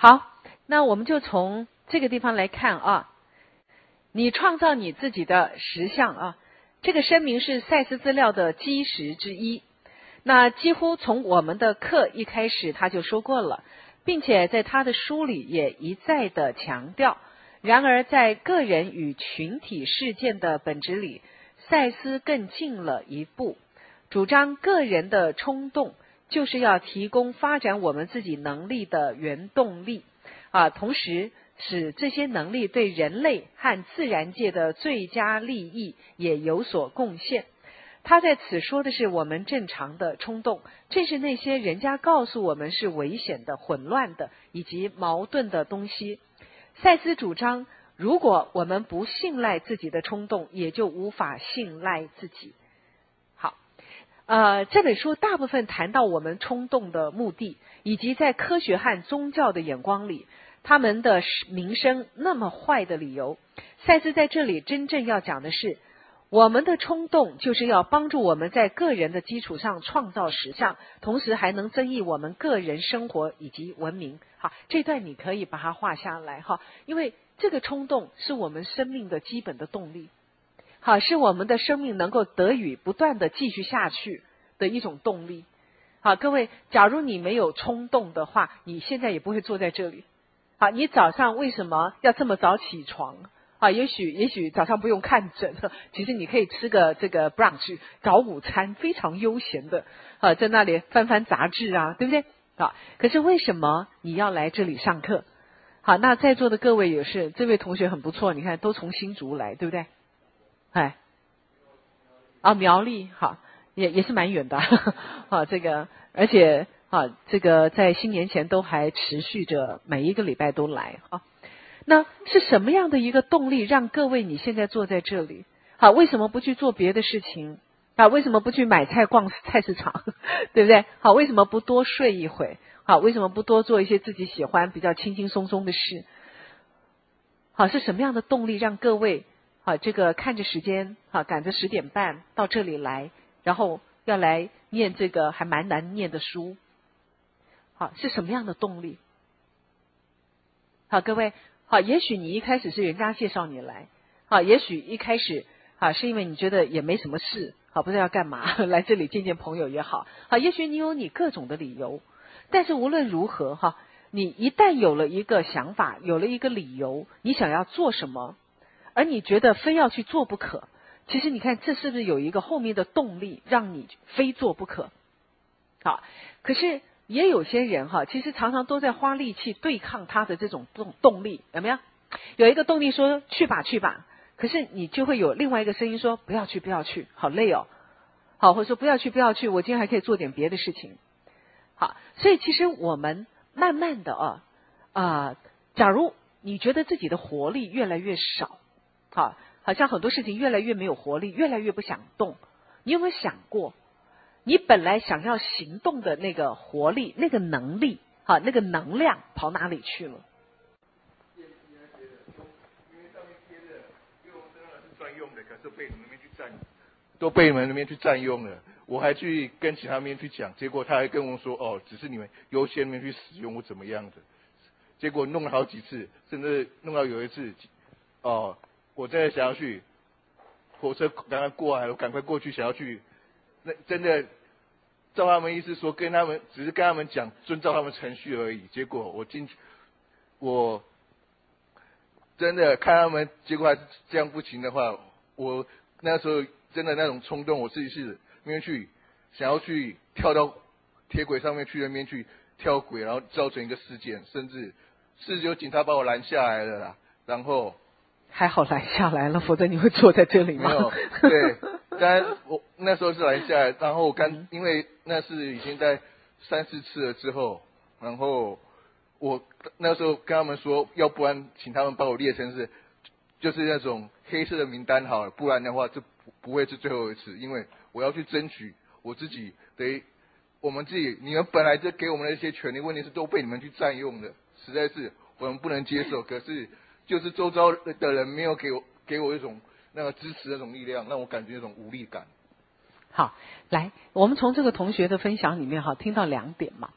好，那我们就从这个地方来看啊，你创造你自己的实相啊，这个声明是赛斯资料的基石之一。那几乎从我们的课一开始他就说过了，并且在他的书里也一再的强调。然而在个人与群体事件的本质里，赛斯更进了一步，主张个人的冲动就是要提供发展我们自己能力的原动力啊，同时使这些能力对人类和自然界的最佳利益也有所贡献。他在此说的是我们正常的冲动，正是那些人家告诉我们是危险的、混乱的以及矛盾的东西。赛斯主张，如果我们不信赖自己的冲动，也就无法信赖自己。好，这本书大部分谈到我们冲动的目的，以及在科学和宗教的眼光里，他们的名声那么坏的理由。赛斯在这里真正要讲的是，我们的冲动就是要帮助我们在个人的基础上创造实相，同时还能增益我们个人生活以及文明。好，这段你可以把它画下来哈，因为这个冲动是我们生命的基本的动力，好，是我们的生命能够得以不断的继续下去的一种动力。好，各位，假如你没有冲动的话，你现在也不会坐在这里。好，你早上为什么要这么早起床？啊，也许早上不用看诊，其实你可以吃个这个 brunch 搞午餐，非常悠闲的在那里翻翻杂志啊，对不对？啊，可是为什么你要来这里上课？好，那在座的各位也是，这位同学很不错，你看都从新竹来，对不对？哎，啊，苗栗，好，也是蛮远的啊，这个而且这个在新年前都还持续着，每一个礼拜都来啊。那是什么样的一个动力让各位你现在坐在这里？好，为什么不去做别的事情？啊，为什么不去买菜逛菜市场？对不对？好，为什么不多睡一会？好，为什么不多做一些自己喜欢比较轻轻松松的事？好，是什么样的动力让各位这个看着时间赶着10点半到这里来，然后要来念这个还蛮难念的书？好，是什么样的动力？好，各位。好，也许你一开始是人家介绍你来，好，也许一开始是因为你觉得也没什么事，好，不知道要干嘛，来这里见见朋友也好，好，也许你有你各种的理由，但是无论如何你一旦有了一个想法，有了一个理由，你想要做什么，而你觉得非要去做不可，其实你看这是不是有一个后面的动力让你非做不可？好，可是也有些人其实常常都在花力气对抗他的这种动力，有没有？有一个动力说去吧去吧，可是你就会有另外一个声音说不要去不要去，好累哦，好，或者说不要去不要去，我今天还可以做点别的事情。好，所以其实我们慢慢的假如你觉得自己的活力越来越少，好像很多事情越来越没有活力，越来越不想动，你有没有想过？你本来想要行动的那个活力、那个能力、那个能量跑哪里去了？ 因为上面贴的用真的是专用的，可是被你们那边去占，都被你们那边去占用了。我还去跟其他那边去讲，结果他还跟我说只是你们优先那边去使用或怎么样的。结果弄了好几次，甚至弄到有一次我真的想要去火车赶快过来，我赶快过去想要去。那真的照他们意思说，只是跟他们讲遵照他们程序而已。结果我进去，我真的看他们，结果还是这样不行的话，我那时候真的那种冲动，我自己是那边去想要去跳到铁轨上面去那边去跳轨，然后造成一个事件，甚至是有警察把我拦下来了啦。然后还好拦下来了，否则你会坐在这里吗？ 没有，对。当然，我那时候是拦下来，然后因为那是已经在3、4次了之后，然后我那时候跟他们说，要不然请他们把我列成就是那种黑色的名单好了，不然的话这不会是最后一次，因为我要去争取我自己我们自己，你们本来就给我们的一些权利，问题是都被你们去占用了，实在是我们不能接受。可是就是周遭的人没有给我一种那个支持的那种力量，让我感觉那种无力感。 好，来，我们从这个同学的分享里面听到2点嘛。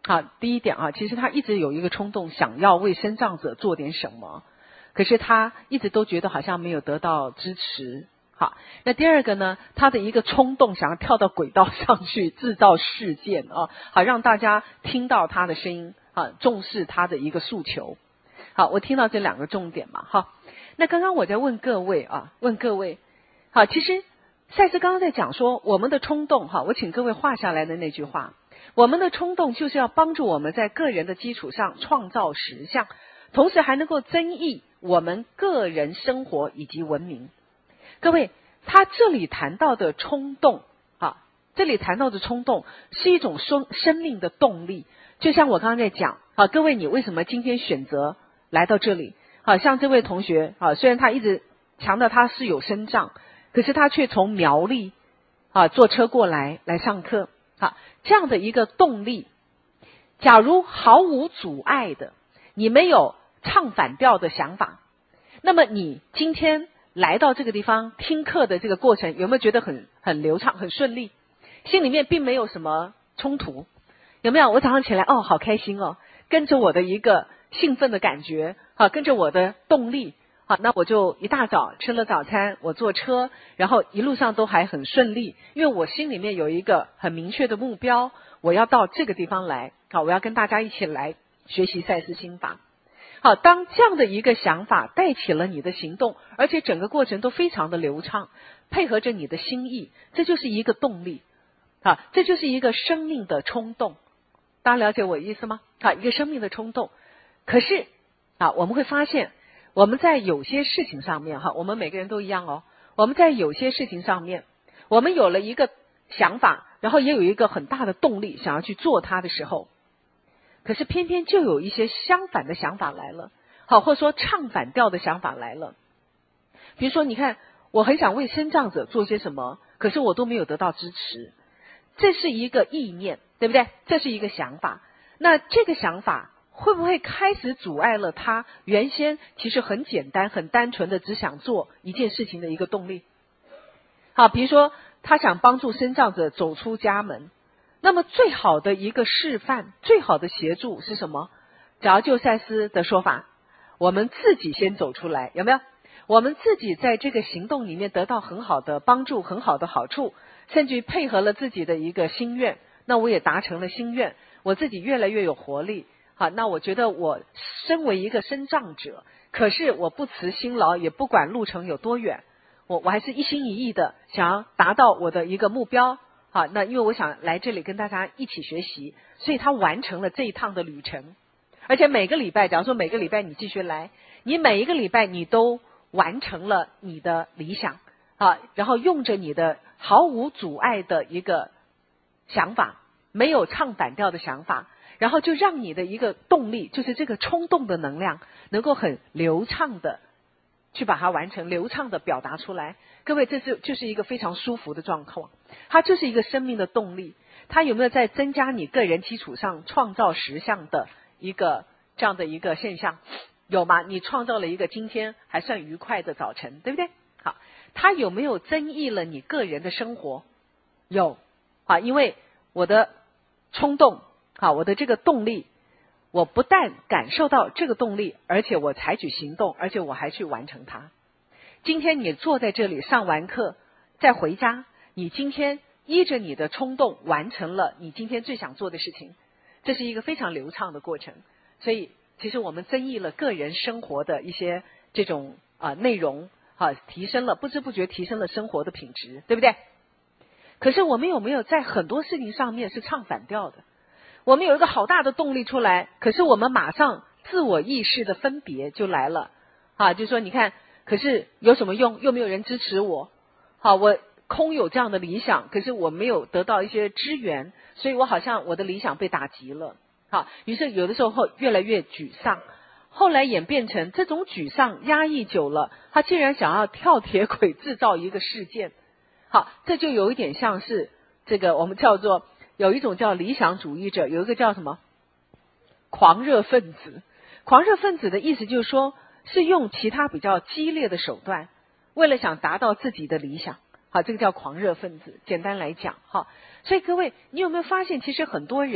第一点其实他一直有一个冲动，想要为身障者做点什么，可是他一直都觉得好像没有得到支持。好，那第二个呢，他的一个冲动想要跳到轨道上去制造事件好让大家听到他的声音重视他的一个诉求。好，我听到这两个重点嘛。好，那刚刚我在问各位好，其实赛斯刚刚在讲说我们的冲动我请各位画下来的那句话，我们的冲动就是要帮助我们在个人的基础上创造实相，同时还能够增益我们个人生活以及文明。各位，他这里谈到的冲动这里谈到的冲动是一种生命的动力。就像我刚刚在讲各位，你为什么今天选择来到这里？像这位同学虽然他一直强调他是有身障，可是他却从苗栗坐车过来上课这样的一个动力，假如毫无阻碍的，你没有唱反调的想法，那么你今天来到这个地方听课的这个过程，有没有觉得很流畅很顺利？心里面并没有什么冲突，有没有？我早上起来好开心跟着我的一个兴奋的感觉跟着我的动力那我就一大早吃了早餐，我坐车，然后一路上都还很顺利，因为我心里面有一个很明确的目标，我要到这个地方来我要跟大家一起来学习赛斯心法。好，当这样的一个想法带起了你的行动，而且整个过程都非常的流畅，配合着你的心意，这就是一个动力这就是一个生命的冲动。大家了解我的意思吗？一个生命的冲动。可是我们会发现我们在有些事情上面我们每个人都一样我们在有些事情上面，我们有了一个想法，然后也有一个很大的动力想要去做它的时候，可是偏偏就有一些相反的想法来了或者说唱反调的想法来了。比如说你看，我很想为身障者做些什么，可是我都没有得到支持，这是一个意念，对不对？这是一个想法。那这个想法会不会开始阻碍了他原先其实很简单很单纯的只想做一件事情的一个动力？好，比如说他想帮助身障者走出家门，那么最好的一个示范，最好的协助是什么？假如就赛斯的说法，我们自己先走出来，有没有？我们自己在这个行动里面得到很好的帮助，很好的好处，甚至于配合了自己的一个心愿，那我也达成了心愿，我自己越来越有活力。好，那我觉得我身为一个身障者，可是我不辞辛劳，也不管路程有多远，我还是一心一意的想要达到我的一个目标。好，那因为我想来这里跟大家一起学习，所以他完成了这一趟的旅程。而且每个礼拜，假如说每个礼拜你继续来，你每一个礼拜你都完成了你的理想然后用着你的毫无阻碍的一个想法，没有唱反调的想法，然后就让你的一个动力，就是这个冲动的能量，能够很流畅的去把它完成，流畅的表达出来。各位，就是一个非常舒服的状况，它就是一个生命的动力。它有没有在增加你个人基础上创造实相的一个这样的一个现象？有吗？你创造了一个今天还算愉快的早晨，对不对？好，它有没有增益了你个人的生活？有因为我的冲动我的这个动力，我不但感受到这个动力，而且我采取行动，而且我还去完成它。今天你坐在这里上完课再回家，你今天依着你的冲动完成了你今天最想做的事情，这是一个非常流畅的过程。所以其实我们增益了个人生活的一些这种内容提升了，不知不觉提升了生活的品质，对不对？可是我们有没有在很多事情上面是唱反调的？我们有一个好大的动力出来，可是我们马上自我意识的分别就来了就说你看，可是有什么用？又没有人支持我我空有这样的理想，可是我没有得到一些支援，所以我好像我的理想被打击了于是有的时候越来越沮丧，后来演变成这种沮丧压抑久了，他竟然想要跳铁轨制造一个事件。好，这就有一点像是这个我们叫做有一种叫理想主义者，有一个叫什么狂热分子。狂热分子的意思就是说，是用其他比较激烈的手段，为了想达到自己的理想这个叫狂热分子。简单来讲所以各位，你有没有发现其实很多人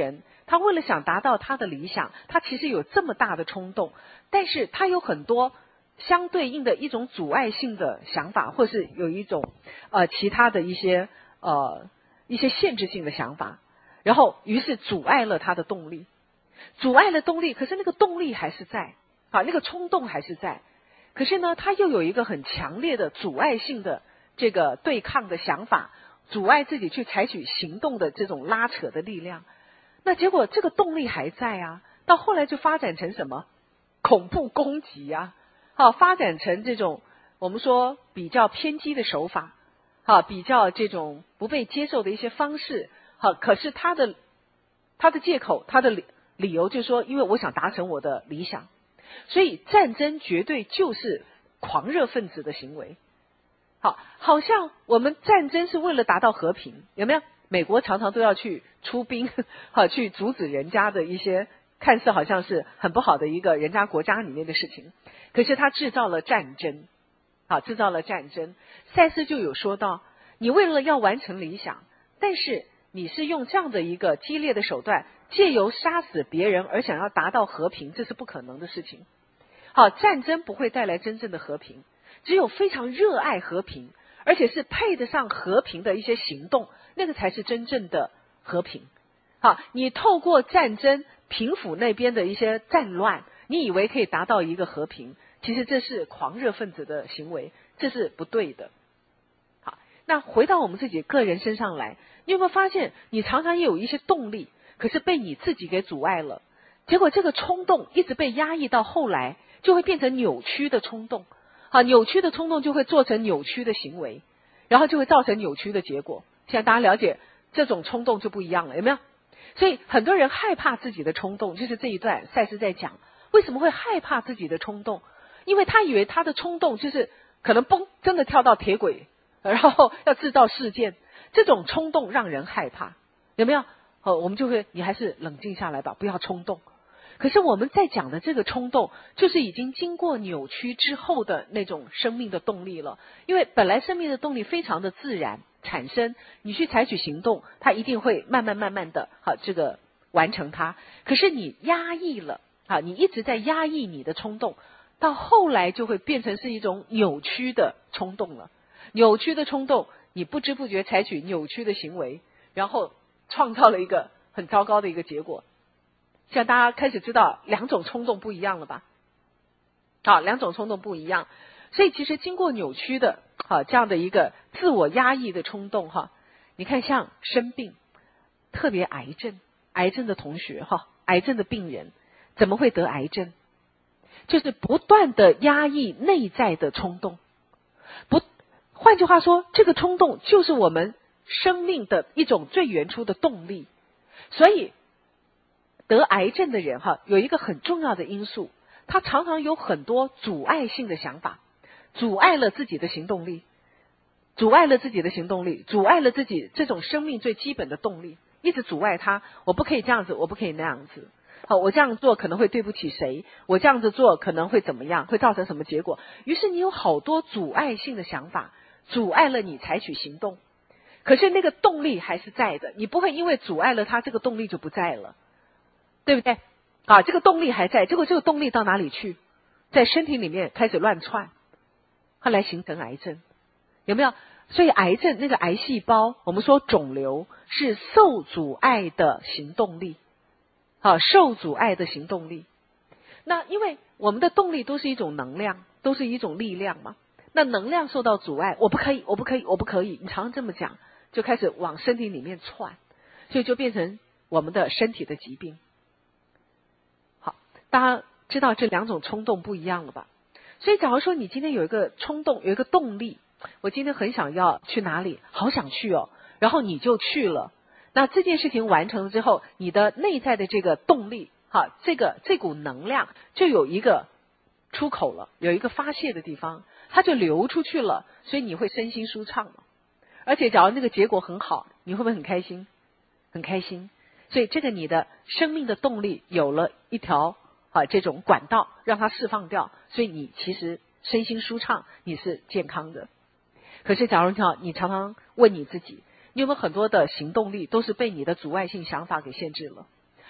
他为了想达到他的理想，他其实有这么大的冲动，但是他有很多相对应的一种阻碍性的想法，或是有一种其他的一些限制性的想法，然后于是阻碍了他的动力，可是那个动力还是在那个冲动还是在，可是呢他又有一个很强烈的阻碍性的这个对抗的想法，阻碍自己去采取行动的这种拉扯的力量。那结果这个动力还在啊，到后来就发展成什么恐怖攻击啊，发展成这种我们说比较偏激的手法，比较这种不被接受的一些方式，可是他的借口，他的理由就是说，因为我想达成我的理想，所以战争绝对就是狂热分子的行为。好像我们战争是为了达到和平，有没有？美国常常都要去出兵，去阻止人家的一些看似好像是很不好的一个人家国家里面的事情，可是他制造了战争，制造了战争。赛斯就有说到，你为了要完成理想，但是你是用这样的一个激烈的手段，借由杀死别人而想要达到和平，这是不可能的事情。战争不会带来真正的和平，只有非常热爱和平，而且是配得上和平的一些行动，那个才是真正的和平。你透过战争平抚那边的一些战乱，你以为可以达到一个和平，其实这是狂热分子的行为，这是不对的。好，那回到我们自己个人身上来，你有没有发现你常常也有一些动力，可是被你自己给阻碍了，结果这个冲动一直被压抑到后来就会变成扭曲的冲动，扭曲的冲动就会做成扭曲的行为，然后就会造成扭曲的结果。现在大家了解这种冲动就不一样了，有没有？所以很多人害怕自己的冲动，就是这一段赛斯在讲为什么会害怕自己的冲动，因为他以为他的冲动就是可能嘣真的跳到铁轨，然后要制造事件，这种冲动让人害怕，有没有？我们就会你还是冷静下来吧，不要冲动。可是我们在讲的这个冲动，就是已经经过扭曲之后的那种生命的动力了。因为本来生命的动力非常的自然产生，你去采取行动，它一定会慢慢的这个完成它。可是你压抑了你一直在压抑你的冲动，到后来就会变成是一种扭曲的冲动了。扭曲的冲动，你不知不觉采取扭曲的行为，然后创造了一个很糟糕的一个结果。像大家开始知道两种冲动不一样了吧？两种冲动不一样，所以其实经过扭曲的这样的一个自我压抑的冲动你看像生病，特别癌症的同学癌症的病人怎么会得癌症？就是不断的压抑内在的冲动，换句话说，这个冲动就是我们生命的一种最原初的动力。所以得癌症的人有一个很重要的因素，他常常有很多阻碍性的想法，阻碍了自己的行动力，阻碍了自己这种生命最基本的动力，一直阻碍他。我不可以这样子，我不可以那样子，我这样做可能会对不起谁，我这样子做可能会怎么样，会造成什么结果。于是你有好多阻碍性的想法，阻碍了你采取行动。可是那个动力还是在的，你不会因为阻碍了它，这个动力就不在了，对不对？这个动力还在，结果这个动力到哪里去？在身体里面开始乱窜，后来形成癌症，有没有？所以癌症那个癌细胞，我们说肿瘤是受阻碍的行动力，受阻碍的行动力。那因为我们的动力都是一种能量，都是一种力量嘛。那能量受到阻碍，我不可以，我不可以，我不可以，你常常这么讲，就开始往身体里面窜，所以就变成我们的身体的疾病。好，大家知道这两种冲动不一样了吧？所以假如说你今天有一个冲动，有一个动力，我今天很想要去哪里，好想去哦，然后你就去了，那这件事情完成了之后，你的内在的这个动力这股能量就有一个出口了，有一个发泄的地方，它就流出去了，所以你会身心舒畅了。而且假如那个结果很好，你会不会很开心？很开心。所以这个你的生命的动力有了一条这种管道让它释放掉，所以你其实身心舒畅，你是健康的。可是假如你常常问你自己，你有没有很多的行动力都是被你的阻碍性想法给限制了？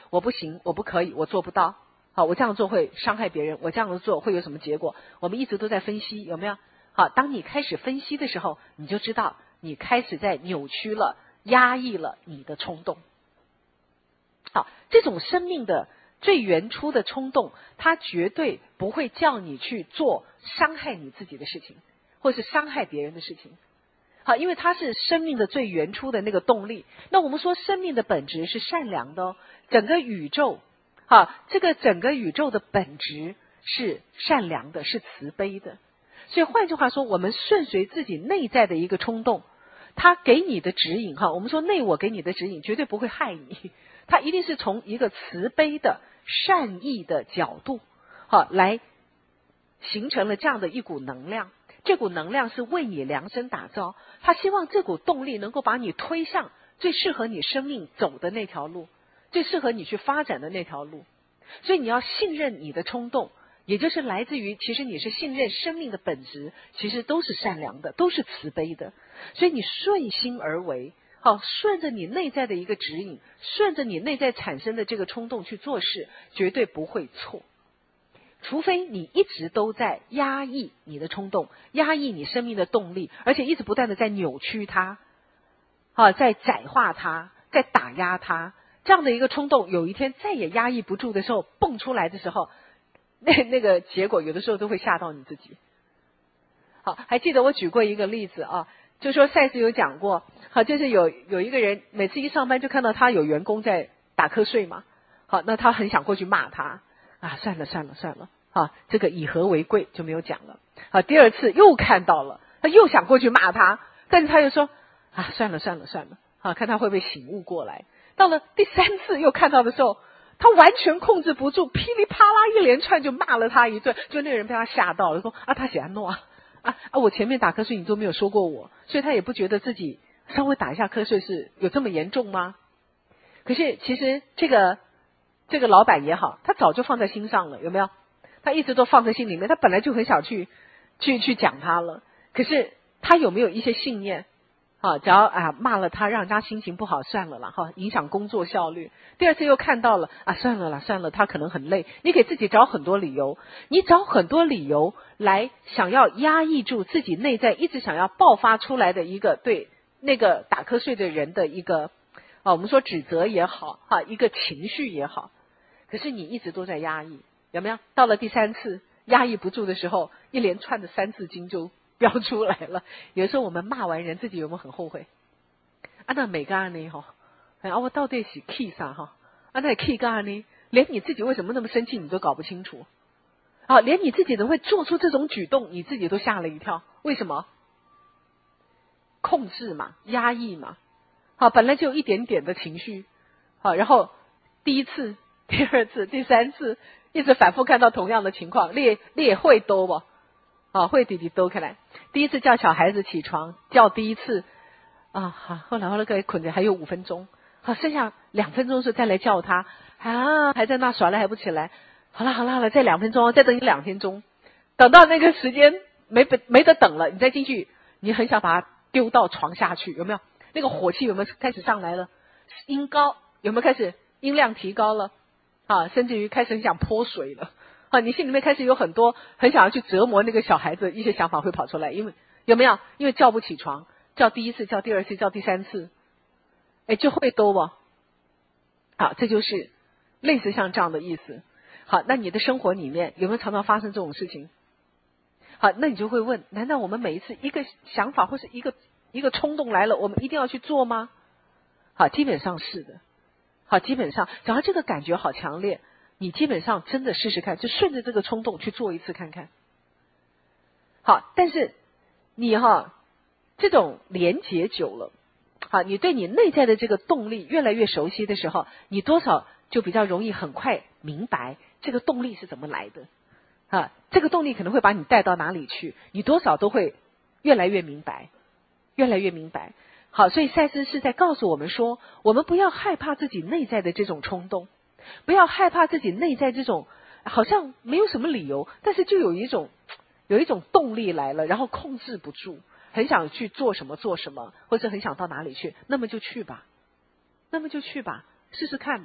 我不行，我不可以，我做不到。好，我这样做会伤害别人，我这样做会有什么结果？我们一直都在分析，有没有？好，当你开始分析的时候，你就知道你开始在扭曲了、压抑了你的冲动。好，这种生命的最原初的冲动，它绝对不会叫你去做伤害你自己的事情，或是伤害别人的事情。好，因为它是生命的最原初的那个动力。那我们说生命的本质是善良的哦，整个宇宙，好，这个整个宇宙的本质是善良的，是慈悲的。所以换句话说，我们顺随自己内在的一个冲动，它给你的指引，哈，我们说内我给你的指引绝对不会害你，它一定是从一个慈悲的善意的角度，好，来形成了这样的一股能量。这股能量是为你量身打造，他希望这股动力能够把你推向最适合你生命走的那条路，最适合你去发展的那条路。所以你要信任你的冲动，也就是来自于其实你是信任生命的本质，其实都是善良的，都是慈悲的。所以你顺心而为，好，顺着你内在的一个指引，顺着你内在产生的这个冲动去做事，绝对不会错。除非你一直都在压抑你的冲动，压抑你生命的动力，而且一直不断的在扭曲它，在窄化它，在打压它，这样的一个冲动有一天再也压抑不住的时候蹦出来的时候，那个结果有的时候都会吓到你自己。好，还记得我举过一个例子啊，就说赛斯有讲过，好，就是有一个人每次一上班就看到他有员工在打瞌睡嘛，好，那他很想过去骂他啊，算了，这个以和为贵就没有讲了。好，第二次又看到了，他又想过去骂他，但是他又说啊，算了，好，看他会不会醒悟过来。到了第三次又看到的时候，他完全控制不住，噼里啪啦一连串就骂了他一顿，就那个人被他吓到了，说啊，他写诺啊，我前面打瞌睡你都没有说过我，所以他也不觉得自己稍微打一下瞌睡是有这么严重吗？可是其实这个老板也好，他早就放在心上了，有没有？他一直都放在心里面，他本来就很想去讲他了，可是他有没有一些信念？只要骂了他，让人家心情不好，算了啦，影响工作效率。第二次又看到了算了，他可能很累，你给自己找很多理由，你找很多理由来想要压抑住自己内在一直想要爆发出来的一个对那个打瞌睡的人的一个我们说指责也好一个情绪也好，可是你一直都在压抑，有没有？到了第三次压抑不住的时候，一连串的三字经就飙出来了。有的时候我们骂完人，自己有没有很后悔？那每个案呢我到底是气啥那气干呢？连你自己为什么那么生气你都搞不清楚连你自己都会做出这种举动，你自己都吓了一跳。为什么？控制嘛，压抑嘛。本来就有一点点的情绪然后第一次、第二次、第三次一直反复看到同样的情况，你也会多不会弟弟多开来。第一次叫小孩子起床，叫第一次好，后来给捆着还有5分钟，好，剩下2分钟是再来叫他还在那耍赖还不起来，好了，再2分钟，再等你2天钟，等到那个时间没得等了，你再进去，你很想把他丢到床下去，有没有？那个火气有没有开始上来了？音高有没有开始音量提高了甚至于开始很想泼水了你心里面开始有很多很想要去折磨那个小孩子一些想法会跑出来，因为有没有？因为叫不起床，叫第一次，叫第二次，叫第三次就会多不好，这就是类似像这样的意思。好，那你的生活里面有没有常常发生这种事情？好，那你就会问，难道我们每一次一个想法或是一个冲动来了，我们一定要去做吗？好，基本上是的。好，基本上只要这个感觉好强烈，你基本上真的试试看，就顺着这个冲动去做一次看看。好，但是你这种连结久了，好，你对你内在的这个动力越来越熟悉的时候，你多少就比较容易很快明白这个动力是怎么来的这个动力可能会把你带到哪里去，你多少都会越来越明白。好，所以赛斯是在告诉我们说，我们不要害怕自己内在的这种冲动，不要害怕自己内在这种好像没有什么理由，但是就有一种动力来了，然后控制不住，很想去做什么，或者很想到哪里去，那么就去吧，试试看嘛。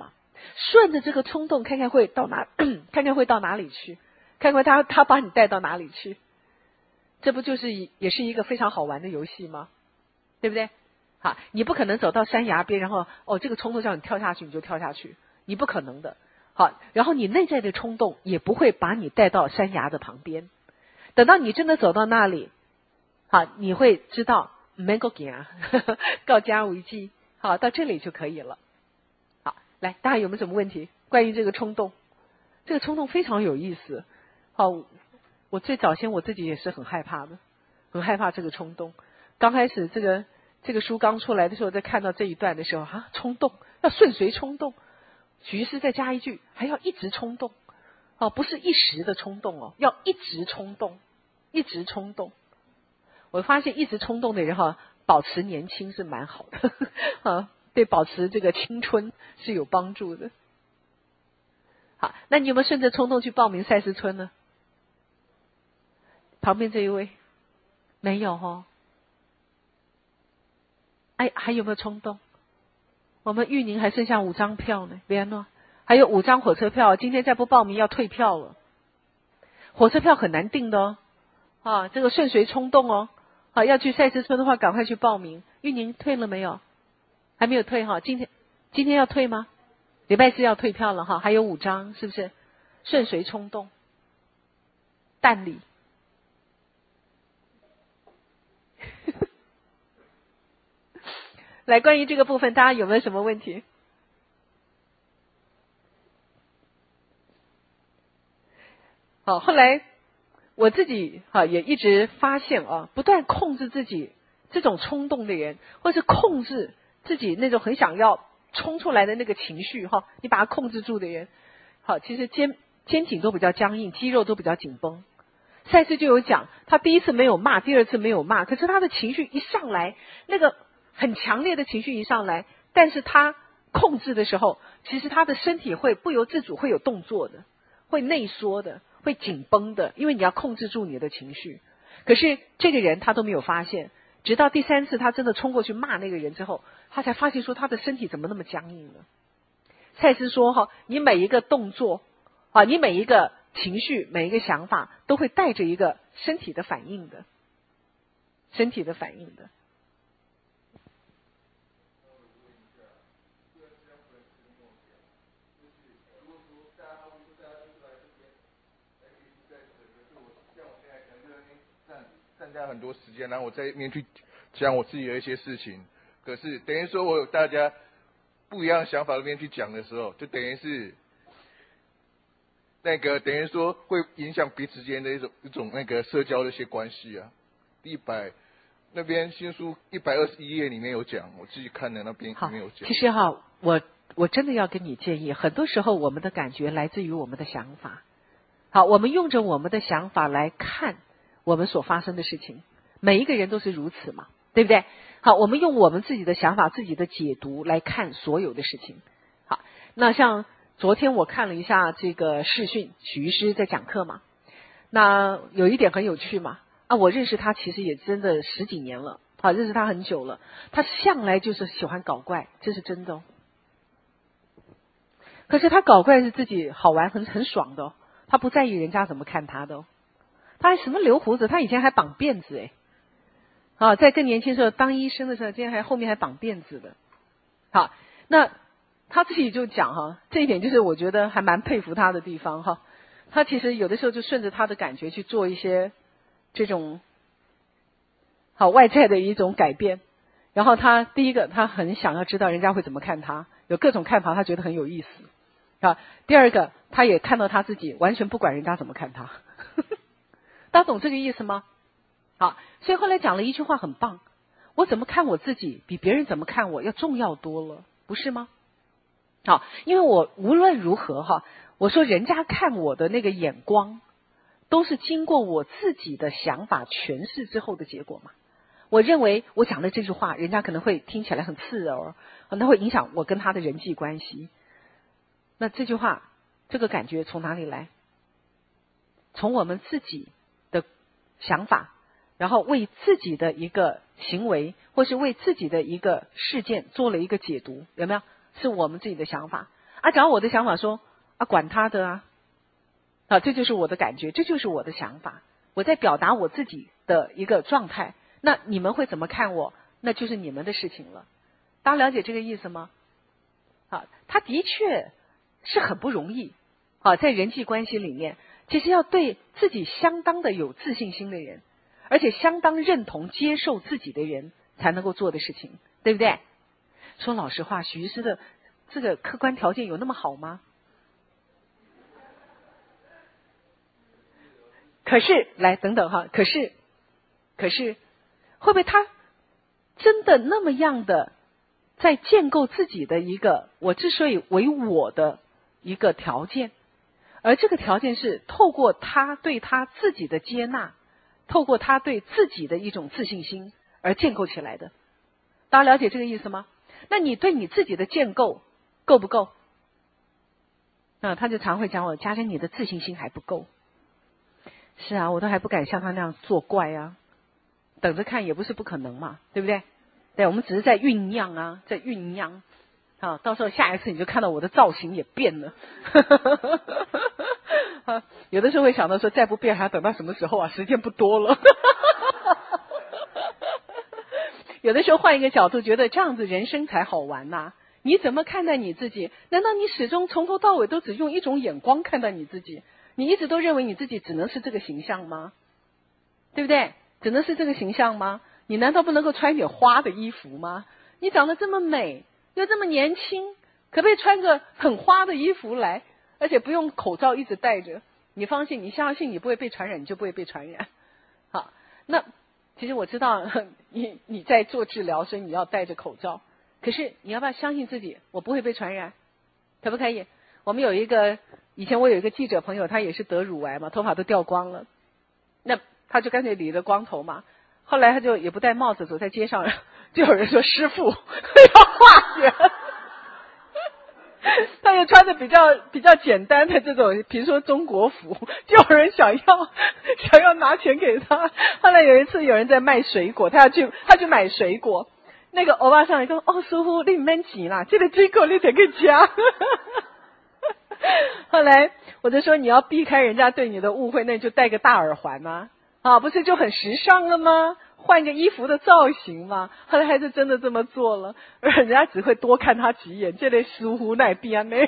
顺着这个冲动看看会到哪看看会到哪里去，看看他把你带到哪里去。这不就是也是一个非常好玩的游戏吗？对不对？好，你不可能走到山崖边，然后这个冲动叫你跳下去你就跳下去，你不可能的。好，然后你内在的冲动也不会把你带到山崖的旁边。等到你真的走到那里，好，你会知道没够给啊，告家为基。好，到这里就可以了。好，来，大家有没有什么问题？关于这个冲动，这个冲动非常有意思。好，我最早先我自己也是很害怕的，很害怕这个冲动。刚开始这个书刚出来的时候，在看到这一段的时候，冲动要顺随冲动，徐师再加一句，还要一直冲动，不是一时的冲动要一直冲动，一直冲动。我发现一直冲动的人保持年轻是蛮好的对保持这个青春是有帮助的。好，那你有没有顺着冲动去报名赛斯村呢？旁边这一位没有还有没有冲动？我们玉宁还剩下5张票呢，别诺还有5张火车票，今天再不报名要退票了。火车票很难订的这个顺随冲动要去赛斯村的话赶快去报名。玉宁退了没有？还没有退今天要退吗？礼拜4要退票了还有5张，是不是？顺随冲动，淡礼来，关于这个部分大家有没有什么问题？好，后来我自己也一直发现不断控制自己这种冲动的人，或是控制自己那种很想要冲出来的那个情绪你把它控制住的人，其实肩颈都比较僵硬，肌肉都比较紧绷。赛斯就有讲，他第一次没有骂，第二次没有骂，可是他的情绪一上来，那个很强烈的情绪一上来，但是他控制的时候，其实他的身体会不由自主会有动作的，会内缩的，会紧绷的，因为你要控制住你的情绪。可是这个人他都没有发现，直到第3次他真的冲过去骂那个人之后，他才发现说他的身体怎么那么僵硬呢？赛斯说你每一个动作你每一个情绪，每一个想法都会带着一个身体的反应的，身体的反应的。 占下很多时间，然后我在那边去讲我自己的一些事情。可是等于说我有大家不一样的想法那边去讲的时候，就等于是等于说会影响彼此之间的一种那个社交的一些关系啊。那边新书121页里面有讲，我自己看的那边里面有讲。 其实我真的要跟你建议，很多时候我们的感觉来自于我们的想法。好，我们用着我们的想法来看我们所发生的事情，每一个人都是如此嘛，对不对？好，我们用我们自己的想法、自己的解读来看所有的事情。好，那像昨天我看了一下这个视讯，许医师在讲课嘛，那有一点很有趣嘛，我认识他其实也真的10几年了，认识他很久了，他向来就是喜欢搞怪，这是真的可是他搞怪是自己好玩很爽的他不在意人家怎么看他的他还什么留胡子，他以前还绑辫子在更年轻的时候当医生的时候，今天还后面还绑辫子的。好，那他自己就讲这一点就是我觉得还蛮佩服他的地方他其实有的时候就顺着他的感觉去做一些这种外在的一种改变。然后他第一个他很想要知道人家会怎么看他，有各种看法他觉得很有意思第二个他也看到他自己完全不管人家怎么看他大家懂这个意思吗？好，所以后来讲了一句话很棒，我怎么看我自己比别人怎么看我要重要多了，不是吗？好，因为我无论如何我说人家看我的那个眼光都是经过我自己的想法诠释之后的结果嘛。我认为我讲的这句话人家可能会听起来很刺耳，那会影响我跟他的人际关系。那这句话这个感觉从哪里来？从我们自己的想法，然后为自己的一个行为或是为自己的一个事件做了一个解读，有没有？是我们自己的想法啊，假如我的想法说啊，管他的啊，这就是我的感觉，这就是我的想法，我在表达我自己的一个状态。那你们会怎么看我？那就是你们的事情了。大家了解这个意思吗？他的确是很不容易在人际关系里面，其实要对自己相当的有自信心的人，而且相当认同接受自己的人才能够做的事情，对不对？说老实话，许医师的这个客观条件有那么好吗？可是来等等哈，可是会不会他真的那么样的在建构自己的一个我之所以为我的一个条件，而这个条件是透过他对他自己的接纳，透过他对自己的一种自信心而建构起来的。大家了解这个意思吗？那你对你自己的建构够不够？他就常会讲我嘉珍你的自信心还不够。是啊，我都还不敢像他那样作怪啊，等着看也不是不可能嘛，对不对？对，我们只是在酝酿啊，在酝酿到时候下一次你就看到我的造型也变了有的时候会想到说再不变还要等到什么时候啊，时间不多了有的时候换一个角度觉得这样子人生才好玩呐。你怎么看待你自己？难道你始终从头到尾都只用一种眼光看待你自己？你一直都认为你自己只能是这个形象吗？对不对？只能是这个形象吗？你难道不能够穿一点花的衣服吗？你长得这么美又这么年轻，可不可以穿个很花的衣服来，而且不用口罩一直戴着？你放心，你相信你不会被传染，你就不会被传染。好，那其实我知道你在做治疗，所以你要戴着口罩，可是你要不要相信自己我不会被传染？可不可以？我们以前我有一个记者朋友，他也是得乳癌嘛，头发都掉光了，那他就干脆理了光头嘛。后来他就也不戴帽子走在街上，就有人说师父要化缘他就穿的比较简单的这种，比如说中国服，就有人想要拿钱给他。后来有一次有人在卖水果，他去买水果，那个欧巴桑也说哦，师父你免钱啦，这个水果你得给加后来我就说你要避开人家对你的误会，那你就戴个大耳环啊，不是就很时尚了吗？换个衣服的造型嘛。后来还是真的这么做了，而人家只会多看他几眼，这类师傅那边呢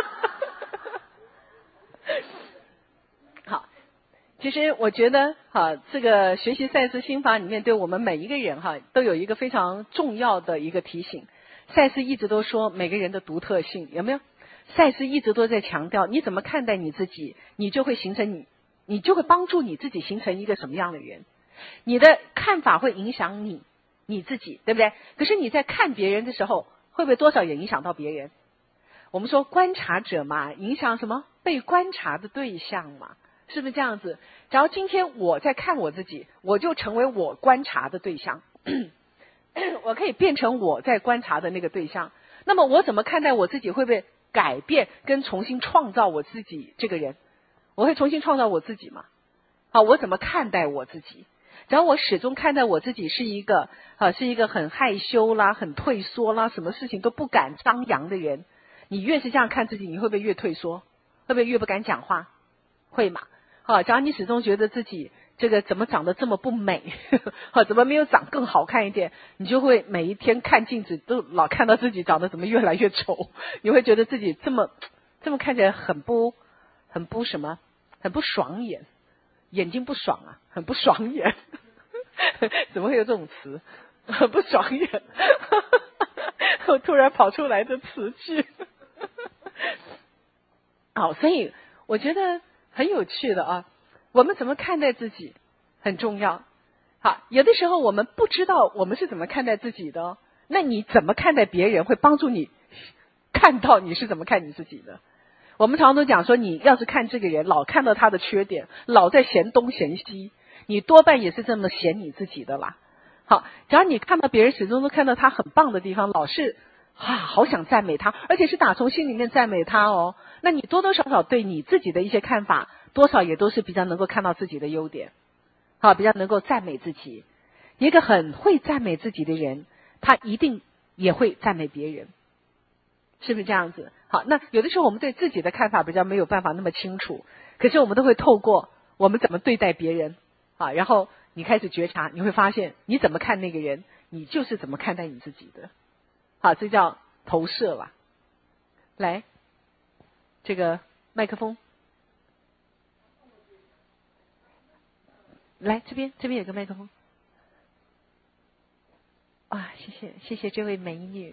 好，其实我觉得这个学习赛斯心法里面对我们每一个人都有一个非常重要的一个提醒。赛斯一直都说每个人的独特性，有没有？赛斯一直都在强调，你怎么看待你自己，你就会形成你就会帮助你自己形成一个什么样的人。你的看法会影响你自己，对不对？可是你在看别人的时候，会不会多少也影响到别人？我们说观察者嘛，影响什么？被观察的对象嘛，是不是这样子？假如今天我在看我自己，我就成为我观察的对象我可以变成我在观察的那个对象。那么我怎么看待我自己，会不会改变跟重新创造我自己这个人？我会重新创造我自己嘛？好，我怎么看待我自己？只要我始终看待我自己是一个很害羞啦、很退缩啦，什么事情都不敢张扬的人，你越是这样看自己，你会不会越退缩？会不会越不敢讲话？会嘛？好，只要你始终觉得自己这个怎么长得这么不美好，怎么没有长更好看一点，你就会每一天看镜子都老看到自己长得怎么越来越丑，你会觉得自己这么看起来很不爽眼，眼睛不爽啊，很不爽眼怎么会有这种词？很不爽眼我突然跑出来的词句好，所以我觉得很有趣的啊，我们怎么看待自己很重要。好，有的时候我们不知道我们是怎么看待自己的那你怎么看待别人会帮助你看到你是怎么看你自己的。我们常常都讲说，你要是看这个人老看到他的缺点，老在嫌东嫌西，你多半也是这么嫌你自己的啦。好，只要你看到别人始终都看到他很棒的地方，老是好想赞美他，而且是打从心里面赞美他那你多多少少对你自己的一些看法，多少也都是比较能够看到自己的优点，好，比较能够赞美自己。一个很会赞美自己的人，他一定也会赞美别人。 是不是这样子？好，那有的时候我们对自己的看法比较没有办法那么清楚，可是我们都会透过我们怎么对待别人啊，然后你开始觉察，你会发现你怎么看那个人，你就是怎么看待你自己的。好，这叫投射吧。来，这个麦克风，来这边有个麦克风。啊，谢谢这位美女。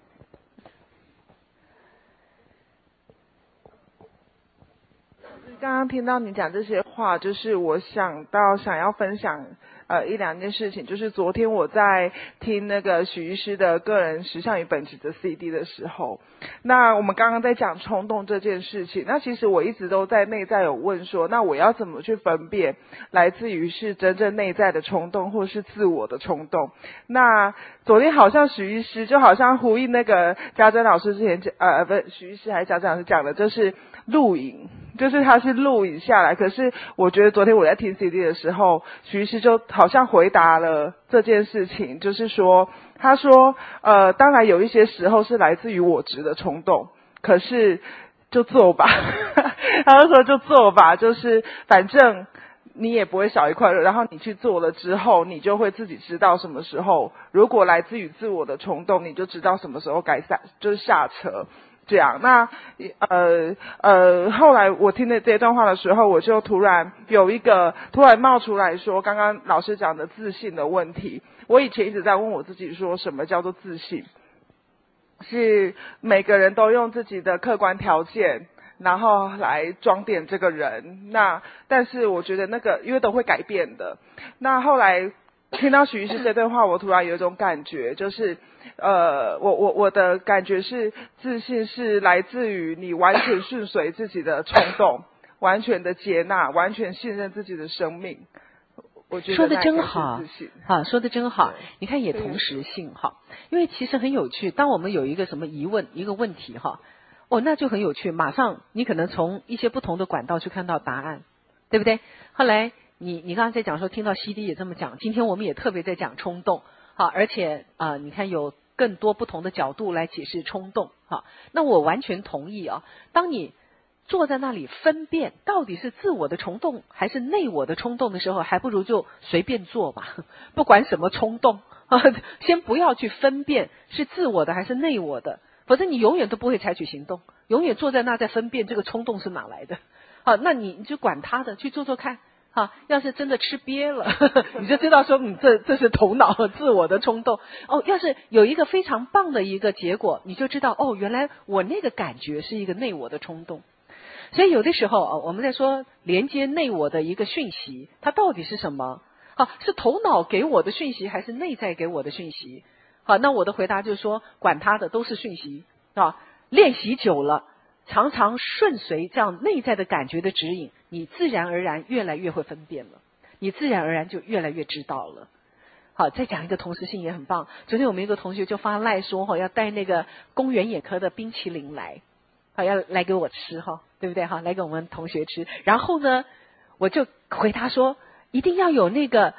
刚刚听到你讲这些话，就是我想要分享一两件事情。就是昨天我在听那个许医师的个人实相与本质的 CD 的时候，那我们刚刚在讲冲动这件事情，那其实我一直都在内在有问说，那我要怎么去分辨来自于是真正内在的冲动或是自我的冲动。那昨天好像许医师就好像呼应那个家珍老师之前不是许医师还是家珍老师讲的，就是录影，就是他是录影下来。可是我觉得昨天我在听 CD 的时候，许医师就好像回答了这件事情，就是说他说当然有一些时候是来自于我执的冲动，可是就做吧他就说就做吧，就是反正你也不会少一块肉，然后你去做了之后，你就会自己知道什么时候，如果来自于自我的冲动，你就知道什么时候该就是下车这样。那后来我听了这段话的时候，我就突然冒出来说，刚刚老师讲的自信的问题。我以前一直在问我自己说，什么叫做自信？是每个人都用自己的客观条件然后来装点这个人，但是我觉得那个因为都会改变的。那后来听到许医师这段话，我突然有一种感觉，就是我的感觉是自信是来自于你完全顺随自己的冲动，完全的接纳，完全信任自己的生命。我觉得说的真好，说的真好。你看也同时性哈，因为其实很有趣，当我们有一个什么疑问一个问题哈，那就很有趣，马上你可能从一些不同的管道去看到答案，对不对？后来你刚刚在讲说听到 CD 也这么讲，今天我们也特别在讲冲动，好，而且你看有更多不同的角度来解释冲动，好，那我完全同意啊。当你坐在那里分辨到底是自我的冲动还是内我的冲动的时候，还不如就随便做吧，不管什么冲动先不要去分辨是自我的还是内我的，否则你永远都不会采取行动，永远坐在那在分辨这个冲动是哪来的。好，那你就管他的，去做做看。好，要是真的吃瘪了你就知道说这是头脑自我的冲动。要是有一个非常棒的一个结果，你就知道原来我那个感觉是一个内我的冲动。所以有的时候我们在说连接内我的一个讯息，它到底是什么？是头脑给我的讯息还是内在给我的讯息？好，那我的回答就是说，管他的，都是讯息啊。练习久了，常常顺随这样内在的感觉的指引，你自然而然越来越会分辨了，你自然而然就越来越知道了。好，再讲一个同时性也很棒。昨天我们一个同学就发赖说要带那个宫原眼科的冰淇淋来，要来给我吃对不对？来给我们同学吃。然后呢，我就回答说，一定要有那个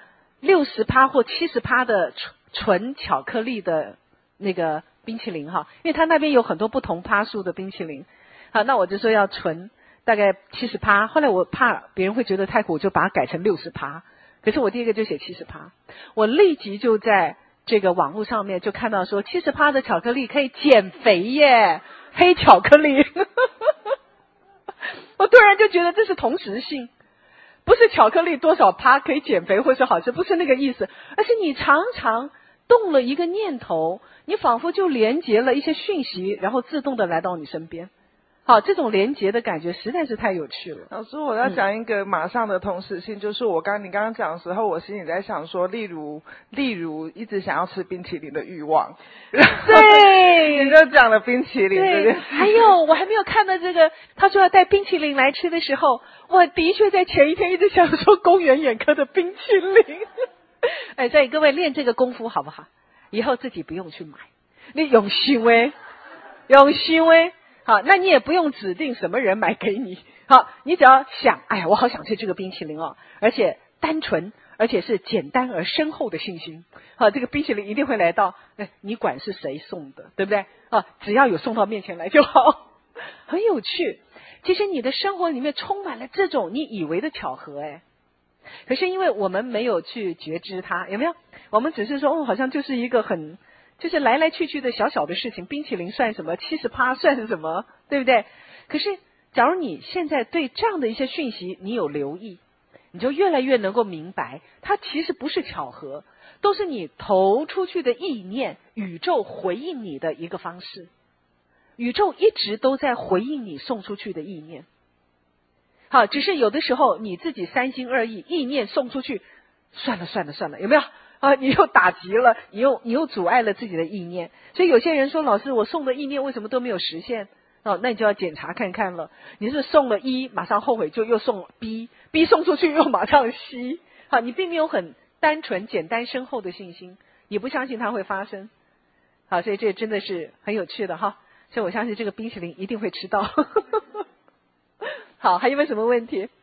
60%或70%的纯巧克力的那个冰淇淋因为他那边有很多不同趴数的冰淇淋。好，那我就说要纯大概70%，后来我怕别人会觉得太苦，我就把它改成60%。可是我第一个就写70%，我立即就在这个网络上面就看到说70%的巧克力可以减肥耶，黑巧克力我突然就觉得这是同时性，不是巧克力多少趴可以减肥或是好吃，不是那个意思，而是你常常动了一个念头，你仿佛就连接了一些讯息，然后自动的来到你身边。好，这种连结的感觉实在是太有趣了。 老师，我要讲一个马上的同时性，就是你刚刚讲的时候，我心里在想说，例如一直想要吃冰淇淋的欲望。 对， 你就讲了冰淇淋这件事。 还有我还没有看到这个，他说要带冰淇淋来吃的时候，我的确在前一天一直想说宫原眼科的冰淇淋。所以各位练这个功夫好不好？以后自己不用去买，你用心为。好，那你也不用指定什么人买给你。好，你只要想，哎呀，我好想吃这个冰淇淋而且单纯而且是简单而深厚的信心。好，这个冰淇淋一定会来到，你管是谁送的，对不对？只要有送到面前来就好。很有趣，其实你的生活里面充满了这种你以为的巧合，可是因为我们没有去觉知它，有没有？我们只是说，好像就是一个就是来来去去的小小的事情，冰淇淋算什么？70%算什么？对不对？可是假如你现在对这样的一些讯息你有留意，你就越来越能够明白，它其实不是巧合，都是你投出去的意念，宇宙回应你的一个方式。宇宙一直都在回应你送出去的意念。好，只是有的时候你自己三心二意，意念送出去，算了，有没有？你又打击了，你又阻碍了自己的意念。所以有些人说，老师，我送的意念为什么都没有实现？那你就要检查看看了。你是送了一，马上后悔就又送 B 送出去又马上 C。好，你并没有很单纯、简单、深厚的信心，你不相信它会发生。好，所以这真的是很有趣的哈。所以我相信这个冰淇淋一定会吃到。好，还有没有什么问题？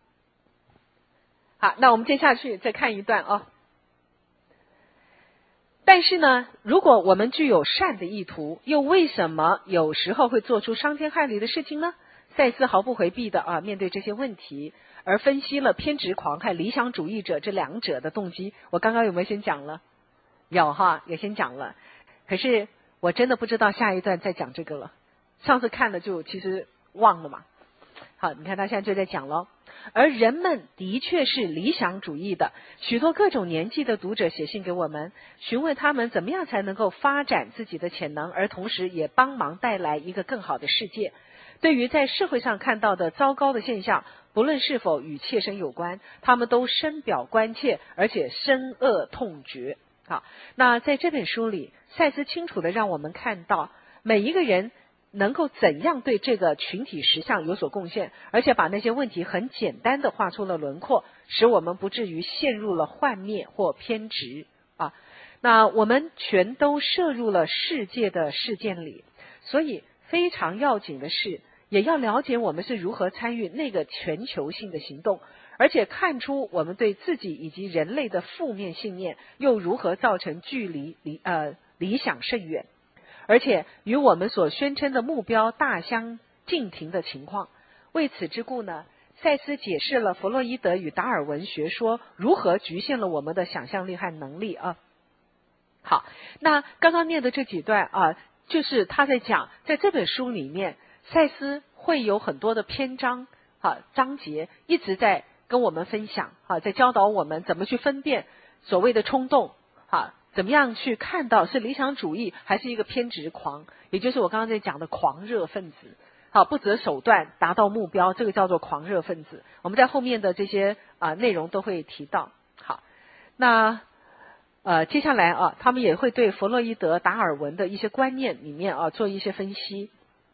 好，那我们接下去再看一段。但是呢，如果我们具有善的意图，又为什么有时候会做出伤天害理的事情呢？赛斯毫不回避的面对这些问题，而分析了偏执狂和理想主义者这两者的动机。我刚刚有没有先讲了？有哈，也先讲了。可是我真的不知道下一段再讲这个了，上次看了就其实忘了嘛。好，你看他现在就在讲了。而人们的确是理想主义的，许多各种年纪的读者写信给我们，询问他们怎么样才能够发展自己的潜能，而同时也帮忙带来一个更好的世界。对于在社会上看到的糟糕的现象，不论是否与切身有关，他们都深表关切，而且深恶痛绝。好，那在这本书里，赛斯清楚地让我们看到每一个人能够怎样对这个群体实相有所贡献，而且把那些问题很简单地画出了轮廓，使我们不至于陷入了幻灭或偏执。那我们全都摄入了世界的事件里，所以非常要紧的是，也要了解我们是如何参与那个全球性的行动，而且看出我们对自己以及人类的负面信念又如何造成距离理想甚远，而且与我们所宣称的目标大相径庭的情况。为此之故呢，赛斯解释了弗洛伊德与达尔文学说如何局限了我们的想象力和能力。好，那刚刚念的这几段就是他在讲，在这本书里面，赛斯会有很多的篇章章节一直在跟我们分享在教导我们怎么去分辨所谓的冲动怎么样去看到是理想主义还是一个偏执狂，也就是我刚刚在讲的狂热分子。不择手段达到目标，这个叫做狂热分子。我们在后面的这些内容都会提到。好，那接下来他们也会对弗洛伊德、达尔文的一些观念里面做一些分析。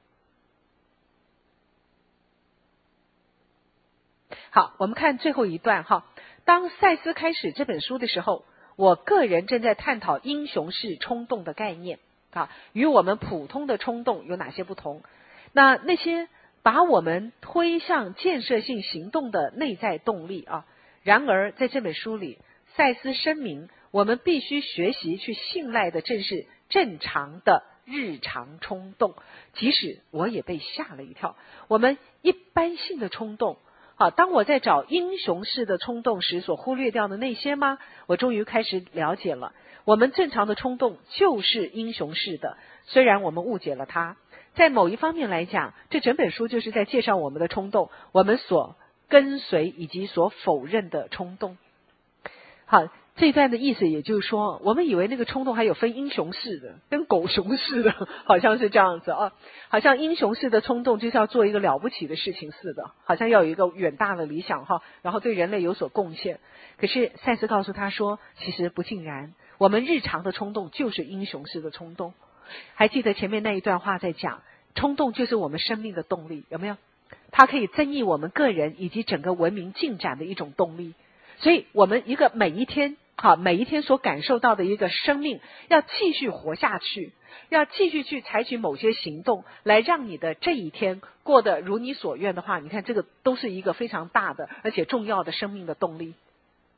好，我们看最后一段当赛斯开始这本书的时候，我个人正在探讨英雄式冲动的概念与我们普通的冲动有哪些不同。那些把我们推向建设性行动的内在动力然而在这本书里，赛斯声明我们必须学习去信赖的正是正常的日常冲动。即使我也被吓了一跳，我们一般性的冲动当我在找英雄式的冲动时所忽略掉的那些吗？我终于开始了解了，我们正常的冲动就是英雄式的，虽然我们误解了它。在某一方面来讲，这整本书就是在介绍我们的冲动，我们所跟随以及所否认的冲动。好，这一段的意思也就是说，我们以为那个冲动还有分英雄式的跟狗熊式的，好像是这样子好像英雄式的冲动就是要做一个了不起的事情似的，好像要有一个远大的理想然后对人类有所贡献。可是赛斯告诉他说，其实不尽然，我们日常的冲动就是英雄式的冲动。还记得前面那一段话在讲，冲动就是我们生命的动力，有没有？它可以增益我们个人以及整个文明进展的一种动力。所以我们一个每一天所感受到的一个生命，要继续活下去，要继续去采取某些行动来让你的这一天过得如你所愿的话，你看这个都是一个非常大的而且重要的生命的动力。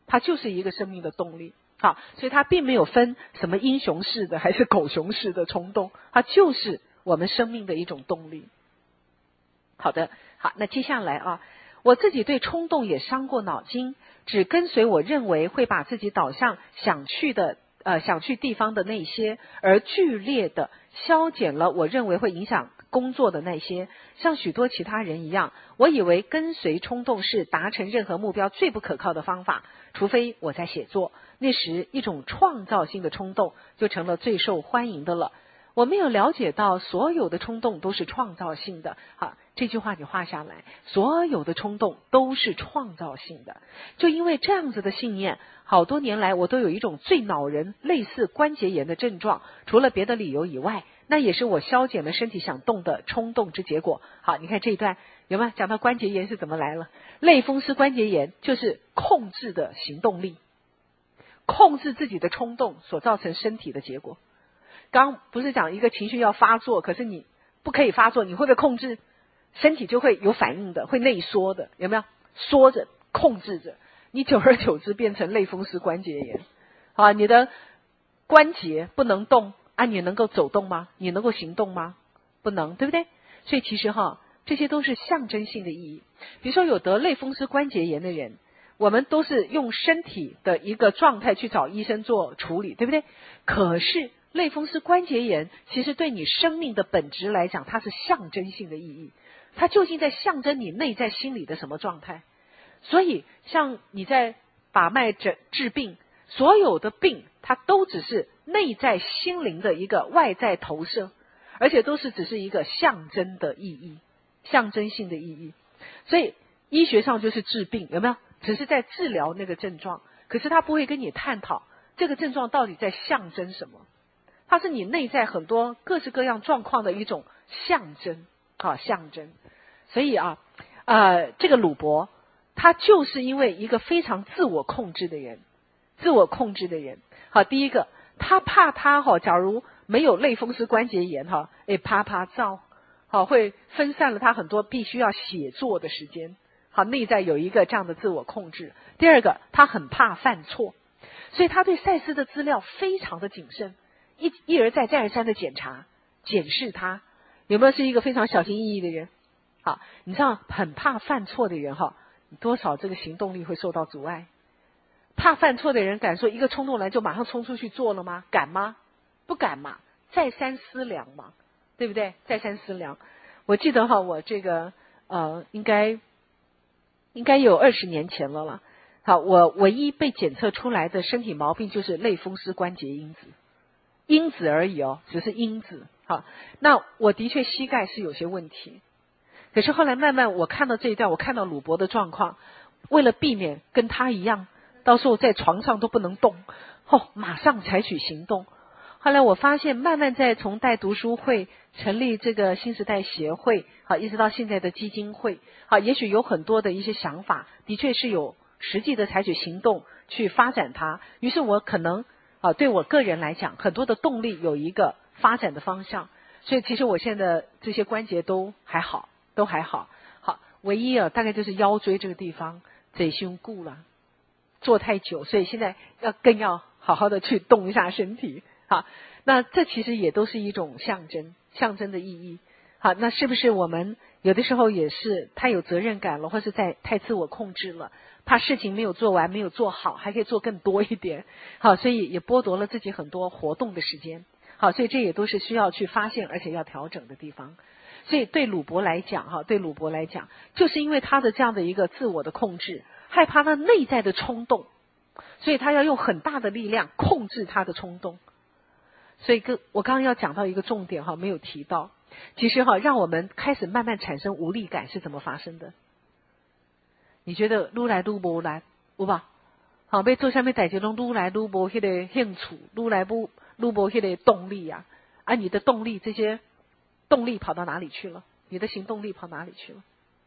它就是一个生命的动力。好，所以它并没有分什么英雄式的还是狗熊式的冲动，它就是我们生命的一种动力。好的，好，那接下来啊，我自己对冲动也伤过脑筋，只跟随我认为会把自己导向想去地方的那些，而剧烈的消减了我认为会影响工作的那些。像许多其他人一样，我以为跟随冲动是达成任何目标最不可靠的方法，除非我在写作，那时一种创造性的冲动就成了最受欢迎的了。我没有了解到所有的冲动都是创造性的。好，这句话你画下来，所有的冲动都是创造性的。就因为这样子的信念，好多年来我都有一种最恼人类似关节炎的症状，除了别的理由以外，那也是我消减了身体想动的冲动之结果。好，你看这一段有没有讲到关节炎是怎么来了？类风湿关节炎就是控制的行动力，控制自己的冲动所造成身体的结果。刚不是讲一个情绪要发作，可是你不可以发作，你会不会控制？身体就会有反应的，会内缩的，有没有？缩着控制着，你久而久之变成类风湿关节炎。啊，你的关节不能动啊，你能够走动吗？你能够行动吗？不能，对不对？所以其实这些都是象征性的意义。比如说有得类风湿关节炎的人，我们都是用身体的一个状态去找医生做处理，对不对？可是类风湿关节炎其实对你生命的本质来讲，它是象征性的意义，它究竟在象征你内在心理的什么状态。所以像你在把脉治病，所有的病它都只是内在心灵的一个外在投射，而且都是只是一个象征的意义，象征性的意义。所以医学上就是治病，有没有？只是在治疗那个症状，可是他不会跟你探讨这个症状到底在象征什么，它是你内在很多各式各样状况的一种象征象征。所以这个鲁伯他就是因为一个非常自我控制的人。好，第一个他怕假如没有类风湿关节炎啪啪照会分散了他很多必须要写作的时间。好，内在有一个这样的自我控制。第二个，他很怕犯错，所以他对赛斯的资料非常的谨慎，一而再再而三的检视他有没有是一个非常小心翼翼的人。好，你知道很怕犯错的人多少这个行动力会受到阻碍。怕犯错的人敢说一个冲动来就马上冲出去做了吗？敢吗？不敢嘛，再三思量嘛，对不对？再三思量。我记得我这个应该有20年前了啦。好，我唯一被检测出来的身体毛病就是类风湿关节因子而已只是因子。好，那我的确膝盖是有些问题，可是后来慢慢我看到这一段，我看到鲁伯的状况，为了避免跟他一样到时候在床上都不能动马上采取行动。后来我发现慢慢在从带读书会成立这个新时代协会一直到现在的基金会也许有很多的一些想法的确是有实际的采取行动去发展它。于是我可能对我个人来讲很多的动力有一个发展的方向。所以其实我现在这些关节都还好。好，唯一大概就是腰椎这个地方贼胸固了，坐太久，所以现在更要好好的去动一下身体。好，那这其实也都是一种象征的意义。好，那是不是我们有的时候也是太有责任感了，或是太自我控制了，怕事情没有做完没有做好，还可以做更多一点。好，所以也剥夺了自己很多活动的时间。好，所以这也都是需要去发现而且要调整的地方。所以对鲁伯来讲就是因为他的这样的一个自我的控制，害怕他内在的冲动，所以他要用很大的力量控制他的冲动。所以我刚刚要讲到一个重点没有提到，其实让我们开始慢慢产生无力感是怎么发生的？你觉得愈来愈无力有吧？好，要做什么事情都愈来愈无那个兴趣，愈来愈无那个动力你的动力，这些动力跑到哪里去了？你的行动力跑哪里去了？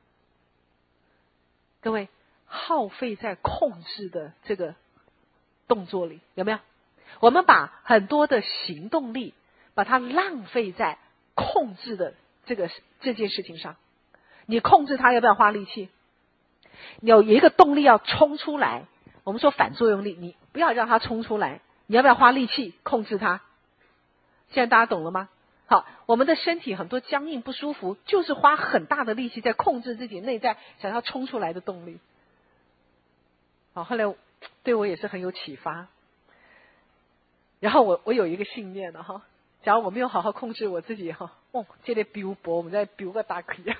各位，耗费在控制的这个动作里，有没有？我们把很多的行动力把它浪费在控制的这件事情上。你控制它要不要花力气？有一个动力要冲出来， 我们说反作用力，你不要让它冲出来，你要不要花力气控制它？现在大家懂了吗？好，我们的身体很多僵硬不舒服，就是花很大的力气在控制自己内在想要冲出来的动力。好，后来对我也是很有启发。然后我有一个信念的哈，假如我没有好好控制我自己哈，这类比薄，我们在比个大亏。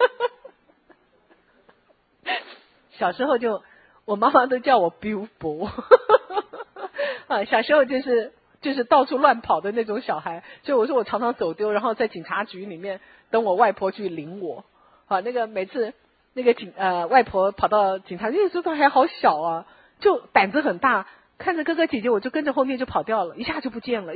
小时候我妈妈都叫我比薄，啊，小时候就是到处乱跑的那种小孩，所以我说我常常走丢，然后在警察局里面等我外婆去领我。啊，那个每次那个外婆跑到警察局的时候，她还好小啊，就胆子很大。看着哥哥姐姐，我就跟着后面就跑掉了，一下就不见了。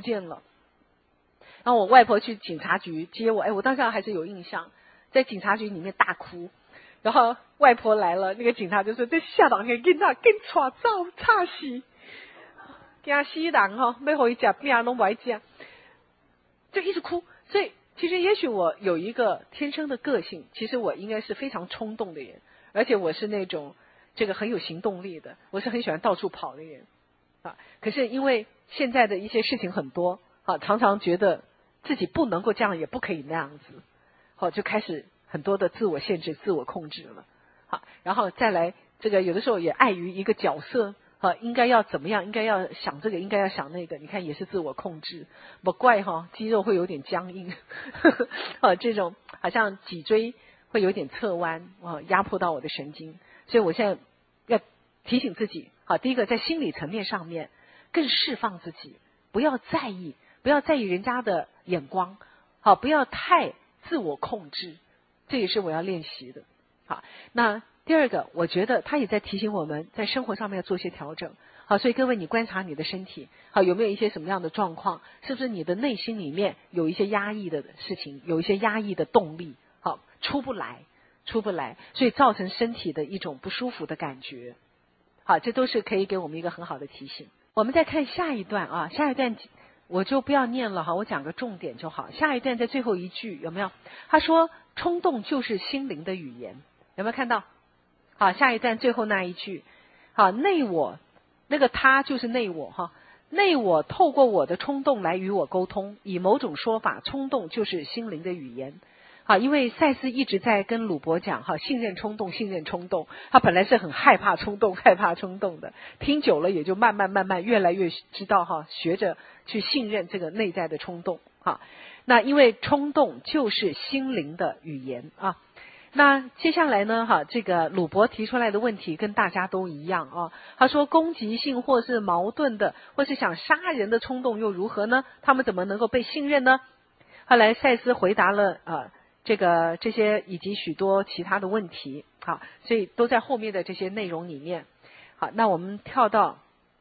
然后我外婆去警察局接我，我当时还是有印象，在警察局里面大哭。然后外婆来了，那个警察就说：“这下当给囡仔跟抓走，差死，惊死人哈！要回家病拢不爱吃。”就一直哭。所以其实也许我有一个天生的个性，其实我应该是非常冲动的人，而且我是那种这个很有行动力的，我是很喜欢到处跑的人啊。可是因为现在的一些事情很多啊，常常觉得自己不能够这样，也不可以那样子，好，就开始很多的自我限制、自我控制了。好，然后再来这个有的时候也碍于一个角色啊，应该要怎么样，应该要想这个，应该要想那个，你看也是自我控制。不怪肌肉会有点僵硬，这种好像脊椎会有点侧弯压迫到我的神经。所以我现在要提醒自己，好，第一个在心理层面上面更释放自己，不要在意人家的眼光，好，不要太自我控制，这也是我要练习的。好，那第二个，我觉得他也在提醒我们在生活上面要做些调整。好，所以各位你观察你的身体，好，有没有一些什么样的状况？是不是你的内心里面有一些压抑的事情，有一些压抑的动力，好，出不来，所以造成身体的一种不舒服的感觉。好，这都是可以给我们一个很好的提醒。我们再看下一段啊，下一段我就不要念了哈，我讲个重点就好。下一段在最后一句有没有？他说冲动就是心灵的语言，有没有看到？好，下一段最后那一句，好，内我那个他就是内我哈，内我透过我的冲动来与我沟通，以某种说法，冲动就是心灵的语言。好，因为赛斯一直在跟鲁伯讲哈，信任冲动，他本来是很害怕冲动的，听久了也就慢慢越来越知道哈，学着去信任这个内在的冲动。好，那因为冲动就是心灵的语言啊。那接下来呢这个鲁伯提出来的问题跟大家都一样啊。他说攻击性或是矛盾的或是想杀人的冲动又如何呢？他们怎么能够被信任呢？后来赛斯回答了这些以及许多其他的问题。好，所以都在后面的这些内容里面。好，那我们跳到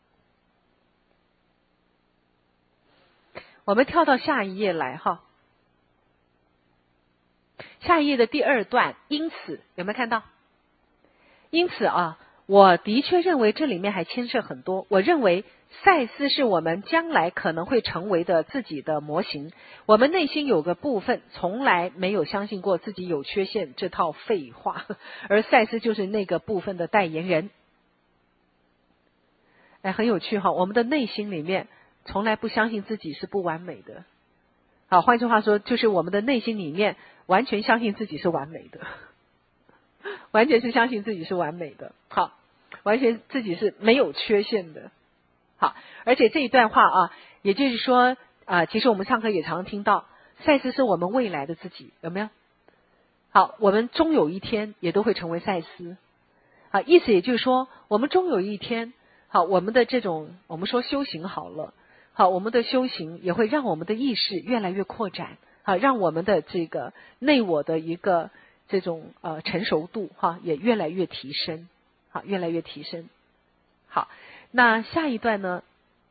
下一页来哈。下一页的第二段，因此有没有看到？因此我的确认为这里面还牵涉很多。我认为赛斯是我们将来可能会成为的自己的模型。我们内心有个部分从来没有相信过自己有缺陷这套废话，而赛斯就是那个部分的代言人。很有趣哈，我们的内心里面从来不相信自己是不完美的。好，换句话说，就是我们的内心里面完全相信自己是完美的，完全是相信自己是完美的。好，完全自己是没有缺陷的。好，而且这一段话也就是说其实我们上课也常听到，赛斯是我们未来的自己，有没有？好，我们终有一天也都会成为赛斯。意思也就是说，我们终有一天，好，我们的这种我们说修行好了。好，我们的修行也会让我们的意识越来越扩展，好，让我们的这个内我的一个这种成熟度也越来越提升，好，越来越提升。好，那下一段呢？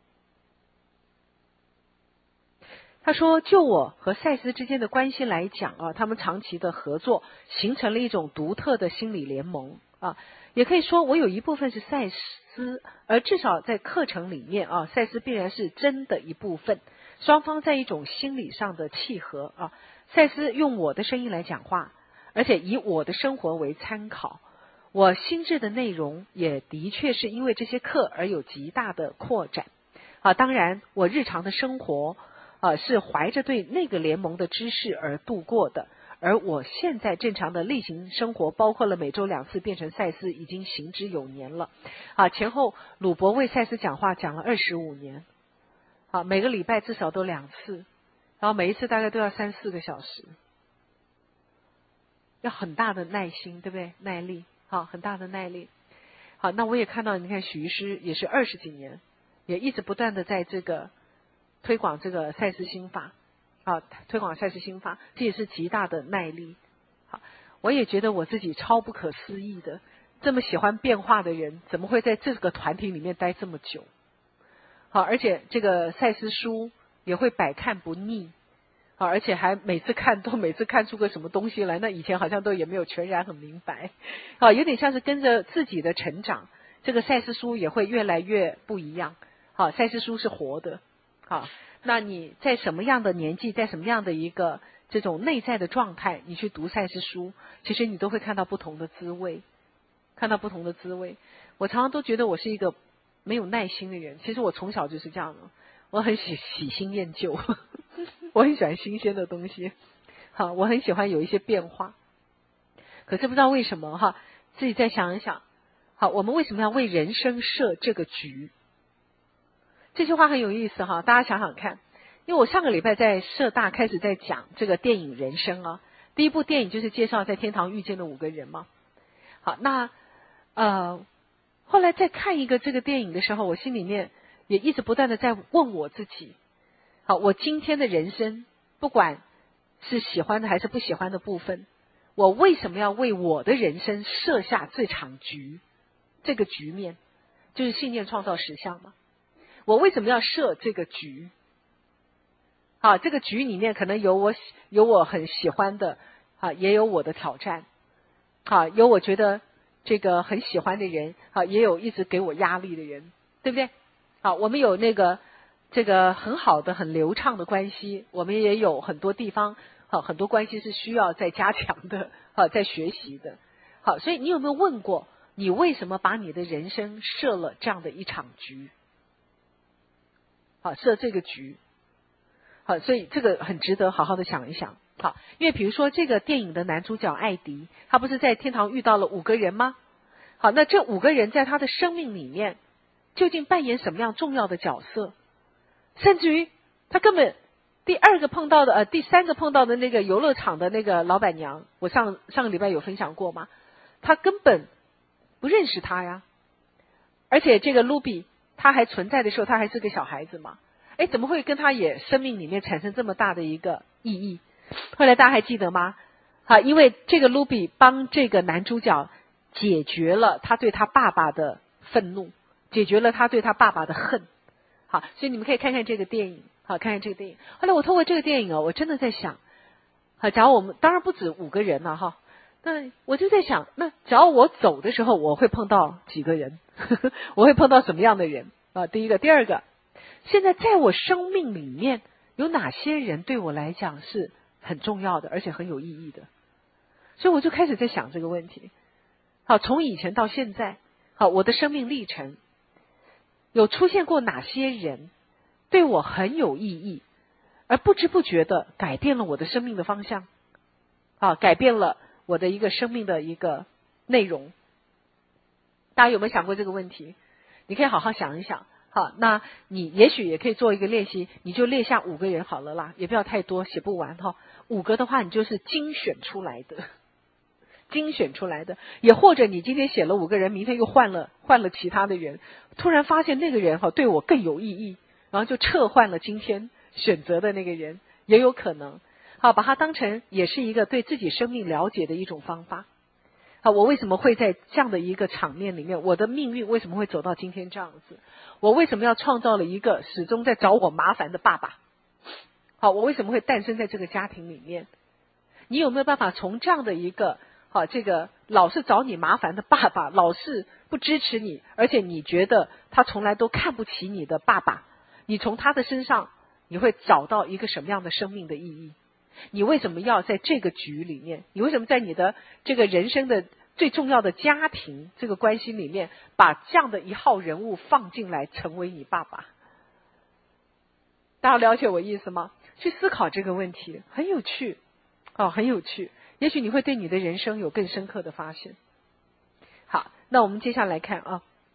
他说，就我和赛斯之间的关系来讲他们长期的合作形成了一种独特的心理联盟也可以说我有一部分是赛斯，而至少在课程里面赛斯必然是真的一部分。双方在一种心理上的契合赛斯用我的声音来讲话，而且以我的生活为参考。 我心智的内容也的确是因为这些课而有极大的扩展。当然我日常的生活是怀着对那个联盟的知识而度过的，而我现在正常的例行生活，包括了每周2次变成赛斯，已经行之有年了。前后鲁伯为赛斯讲话讲了25年，每个礼拜至少都2次，然后每一次大概都要3-4个小时，要很大的耐心，对不对？耐力，很大的耐力。那我也看到，你看许医师也是20几年，也一直不断的在这个推广这个赛斯心法，推广赛斯心法，这也是极大的耐力。我也觉得我自己超不可思议的，这么喜欢变化的人，怎么会在这个团体里面待这么久？而且这个赛斯书也会百看不腻，而且还每次看出个什么东西来，那以前好像都也没有全然很明白，有点像是跟着自己的成长，这个赛斯书也会越来越不一样。赛斯书是活的，那你在什么样的年纪，在什么样的一个这种内在的状态，你去读赛斯书，其实你都会看到不同的滋味，我常常都觉得我是一个没有耐心的人，其实我从小就是这样的，我很喜新厌旧我很喜欢新鲜的东西，我很喜欢有一些变化。可是不知道为什么自己再想一想，我们为什么要为人生设这个局？这句话很有意思大家想想看。因为我上个礼拜在社大开始在讲这个电影人生第一部电影就是介绍在天堂遇见的5个人嘛。那后来再看一个这个电影的时候，我心里面也一直不断的在问我自己，我今天的人生不管是喜欢的还是不喜欢的部分，我为什么要为我的人生设下这场局？这个局面就是信念创造实相嘛。我为什么要设这个局？这个局里面可能有我很喜欢的也有我的挑战，有我觉得这个很喜欢的人，也有一直给我压力的人，对不对？我们有这个很好的很流畅的关系，我们也有很多地方很多关系是需要再加强的，在学习的。所以你有没有问过，你为什么把你的人生设了这样的一场局？设这个局。所以这个很值得好好的想一想。因为比如说这个电影的男主角艾迪，他不是在天堂遇到了5个人吗？那这5个人在他的生命里面究竟扮演什么样重要的角色？甚至于他根本第3个碰到的那个游乐场的那个老板娘，我上个礼拜有分享过吗？他根本不认识他呀。而且这个 Ruby 他还存在的时候，他还是个小孩子嘛。怎么会跟他也生命里面产生这么大的一个意义？后来大家还记得吗？因为这个 Ruby 帮这个男主角解决了他对他爸爸的愤怒，解决了他对他爸爸的恨。所以你们可以看看这个电影，看看这个电影。后来我透过这个电影我真的在想，假如我们当然不止5个人了那我就在想，那假如我走的时候，我会碰到几个人？我会碰到什么样的人？第一个，第二个。现在在我生命里面有哪些人对我来讲是很重要的，而且很有意义的？所以我就开始在想这个问题。从以前到现在，我的生命历程有出现过哪些人对我很有意义，而不知不觉的改变了我的生命的方向，改变了我的一个生命的一个内容。大家有没有想过这个问题？你可以好好想一想。那你也许也可以做一个练习，你就列下5个人好了啦，也不要太多，写不完5个的话，你就是精选出来的，也或者你今天写了5个人，明天又换了其他的人，突然发现那个人对我更有意义，然后就撤换了今天选择的那个人，也有可能。把它当成也是一个对自己生命了解的一种方法。我为什么会在这样的一个场面里面，我的命运为什么会走到今天这样子？我为什么要创造了一个始终在找我麻烦的爸爸？我为什么会诞生在这个家庭里面？你有没有办法从这样的一个这个老是找你麻烦的爸爸，老是不支持你，而且你觉得他从来都看不起你的爸爸，你从他的身上你会找到一个什么样的生命的意义？你为什么要在这个局里面？你为什么在你的这个人生的最重要的家庭这个关系里面，把这样的一号人物放进来成为你爸爸。大家了解我意思吗？去思考这个问题，很有趣很有趣，也许你会对你的人生有更深刻的发现。好，那我们接下来看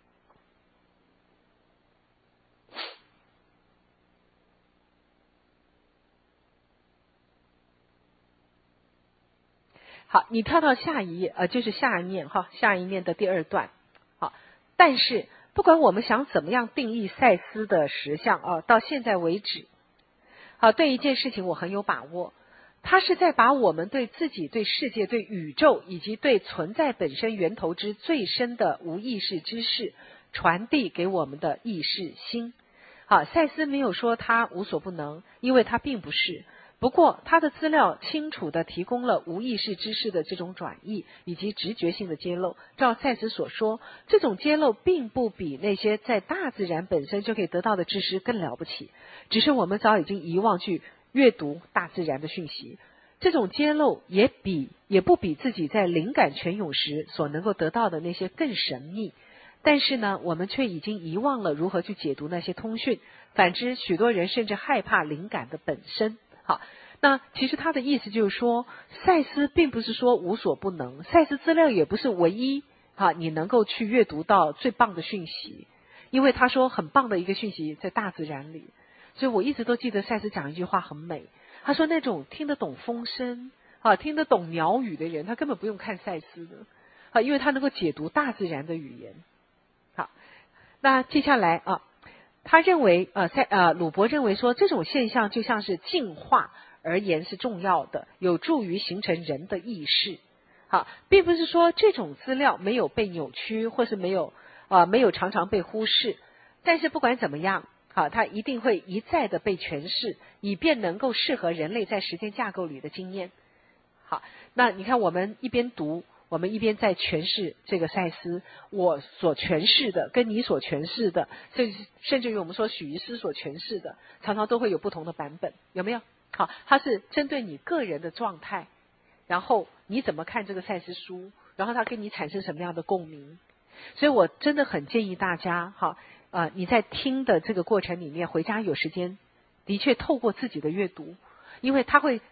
好，你跳到下一页就是下一面下一面的第二段。好，但是不管我们想怎么样定义赛斯的实相到现在为止，好，对一件事情我很有把握，他是在把我们对自己、对世界、对宇宙以及对存在本身源头之最深的无意识知识传递给我们的意识心。好，赛斯没有说他无所不能，因为他并不是。不过他的资料清楚地提供了无意识知识的这种转译以及直觉性的揭露。照赛斯所说，这种揭露并不比那些在大自然本身就可以得到的知识更了不起，只是我们早已经遗忘去阅读大自然的讯息。这种揭露也不比自己在灵感泉涌时所能够得到的那些更神秘，但是呢，我们却已经遗忘了如何去解读那些通讯。反之，许多人甚至害怕灵感的本身。好，那其实他的意思就是说，赛斯并不是说无所不能，赛斯资料也不是唯一你能够去阅读到最棒的讯息，因为他说很棒的一个讯息在大自然里。所以我一直都记得赛斯讲一句话很美，他说那种听得懂风声听得懂鸟语的人，他根本不用看赛斯的因为他能够解读大自然的语言。好，那接下来他认为鲁伯认为说，这种现象就像是进化而言是重要的，有助于形成人的意识。好，并不是说这种资料没有被扭曲，或是没有常常被忽视，但是不管怎么样它一定会一再的被诠释，以便能够适合人类在时间架构里的经验。好，那你看我们一边读，我们一边在诠释这个赛斯，我所诠释的跟你所诠释的，甚至于我们说许医师所诠释的，常常都会有不同的版本，有没有？好，它是针对你个人的状态，然后你怎么看这个赛斯书，然后它跟你产生什么样的共鸣。所以我真的很建议大家你在听的这个过程里面，回家有时间的确透过自己的阅读，因为它会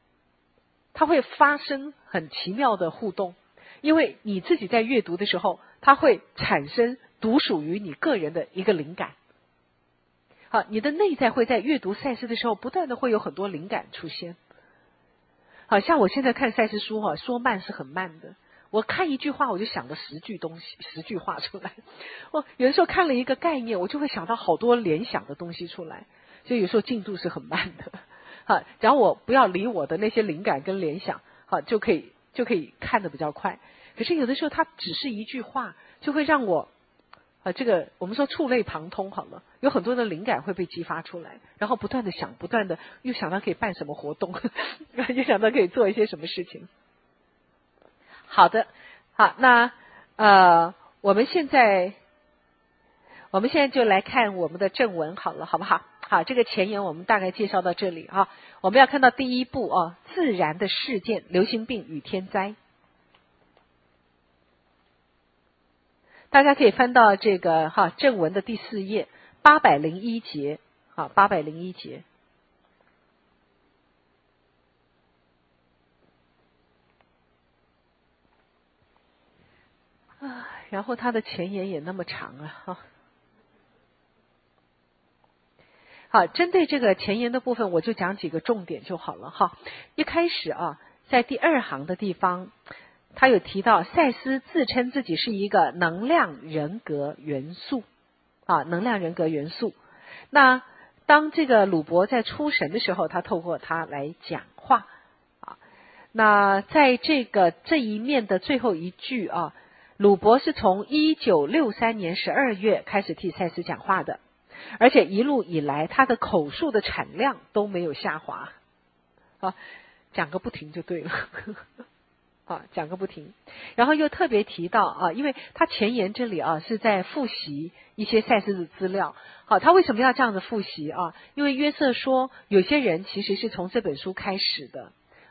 发生很奇妙的互动，因为你自己在阅读的时候，它会产生独属于你个人的一个灵感。好，你的内在会在阅读赛斯的时候，不断的会有很多灵感出现。好，像我现在看赛斯书说慢是很慢的，我看一句话我就想了10句话出来。我有的时候看了一个概念，我就会想到好多联想的东西出来，所以有时候进度是很慢的。只要我不要理我的那些灵感跟联想就可以看得比较快。可是有的时候它只是一句话，就会让我这个我们说触类旁通好了，有很多的灵感会被激发出来，然后不断的想，不断的又想到可以办什么活动又想到可以做一些什么事情。好的，好，那我们现在就来看我们的正文好了，好不好？好，这个前言我们大概介绍到这里我们要看到第一步自然的事件，流行病与天灾。大家可以翻到这个正文的第4页801节801节。然后它的前言也那么长好，针对这个前言的部分，我就讲几个重点就好了一开始在第2行的地方，他有提到赛斯自称自己是一个能量人格元素能量人格元素。那当这个鲁伯在出神的时候，他透过他来讲话那在这一面的最后一句鲁伯是从1963年12月开始替赛斯讲话的，而且一路以来他的口述的产量都没有下滑讲个不停就对了讲个不停。然后又特别提到因为他前言这里是在复习一些赛斯的资料他为什么要这样的复习因为约瑟说有些人其实是从这本书开始的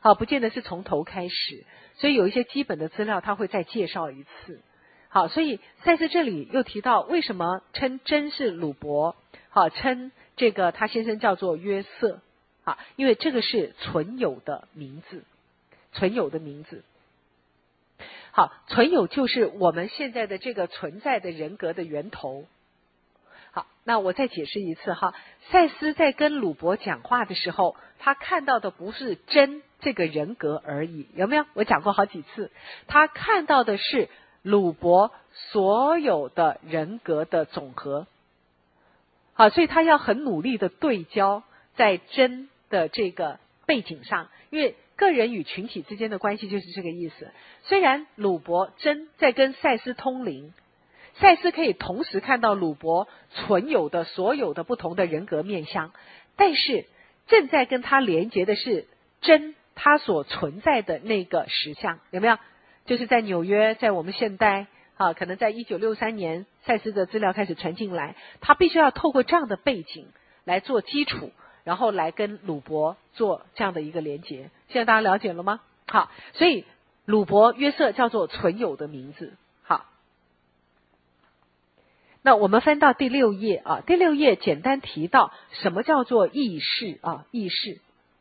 不见得是从头开始，所以有一些基本的资料他会再介绍一次。好，所以赛斯这里又提到为什么称真是鲁伯，称这个他先生叫做约瑟，因为这个是存有的名字，存有的名字。好，存有就是我们现在的这个存在的人格的源头。好，那我再解释一次哈，赛斯在跟鲁伯讲话的时候，他看到的不是真这个人格而已，有没有？我讲过好几次，他看到的是鲁伯所有的人格的总和。好，所以他要很努力的对焦在真的这个背景上，因为个人与群体之间的关系就是这个意思。虽然鲁伯真在跟赛斯通灵，赛斯可以同时看到鲁伯存有的所有的不同的人格面向，但是正在跟他连结的是真他所存在的那个实相，有没有？就是在纽约，在我们现代可能在1963年赛斯的资料开始传进来，他必须要透过这样的背景来做基础，然后来跟鲁伯做这样的一个连结。现在大家了解了吗？好，所以鲁伯约瑟叫做存有的名字。好，那我们翻到第6页第6页简单提到什么叫做意识意识。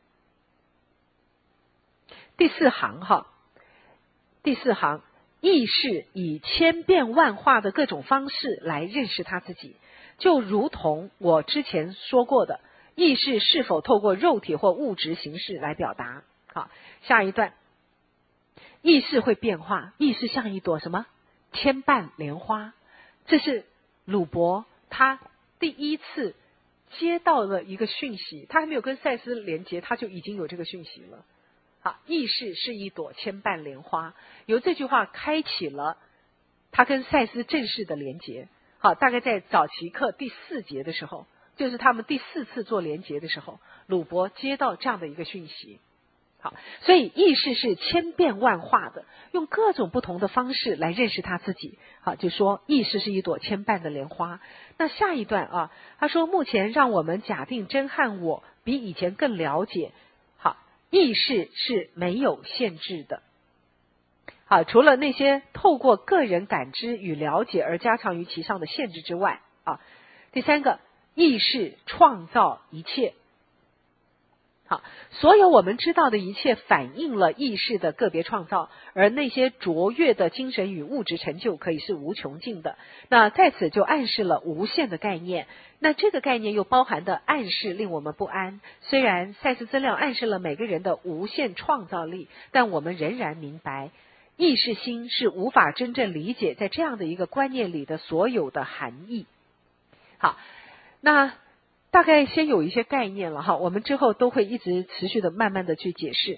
第4行第4行，意识以千变万化的各种方式来认识他自己，就如同我之前说过的，意识是否透过肉体或物质形式来表达。好，下一段，意识会变化，意识像一朵什么千瓣莲花，这是鲁伯他第一次接到了一个讯息，他还没有跟赛斯连接，他就已经有这个讯息了。好，意识是一朵千瓣莲花，由这句话开启了他跟赛斯正式的连结。好，大概在早期课第4节的时候，就是他们第4次做连结的时候，鲁伯接到这样的一个讯息。好，所以意识是千变万化的，用各种不同的方式来认识他自己。好，就说意识是一朵千瓣的莲花。那下一段他说目前让我们假定真和我比以前更了解。好，意识是没有限制的。好，除了那些透过个人感知与了解而加强于其上的限制之外第3个，意识创造一切。好，所有我们知道的一切反映了意识的个别创造，而那些卓越的精神与物质成就可以是无穷尽的。那在此就暗示了无限的概念，那这个概念又包含的暗示令我们不安。虽然赛斯资料暗示了每个人的无限创造力，但我们仍然明白意识心是无法真正理解在这样的一个观念里的所有的含义。好，那大概先有一些概念了我们之后都会一直持续的慢慢的去解释。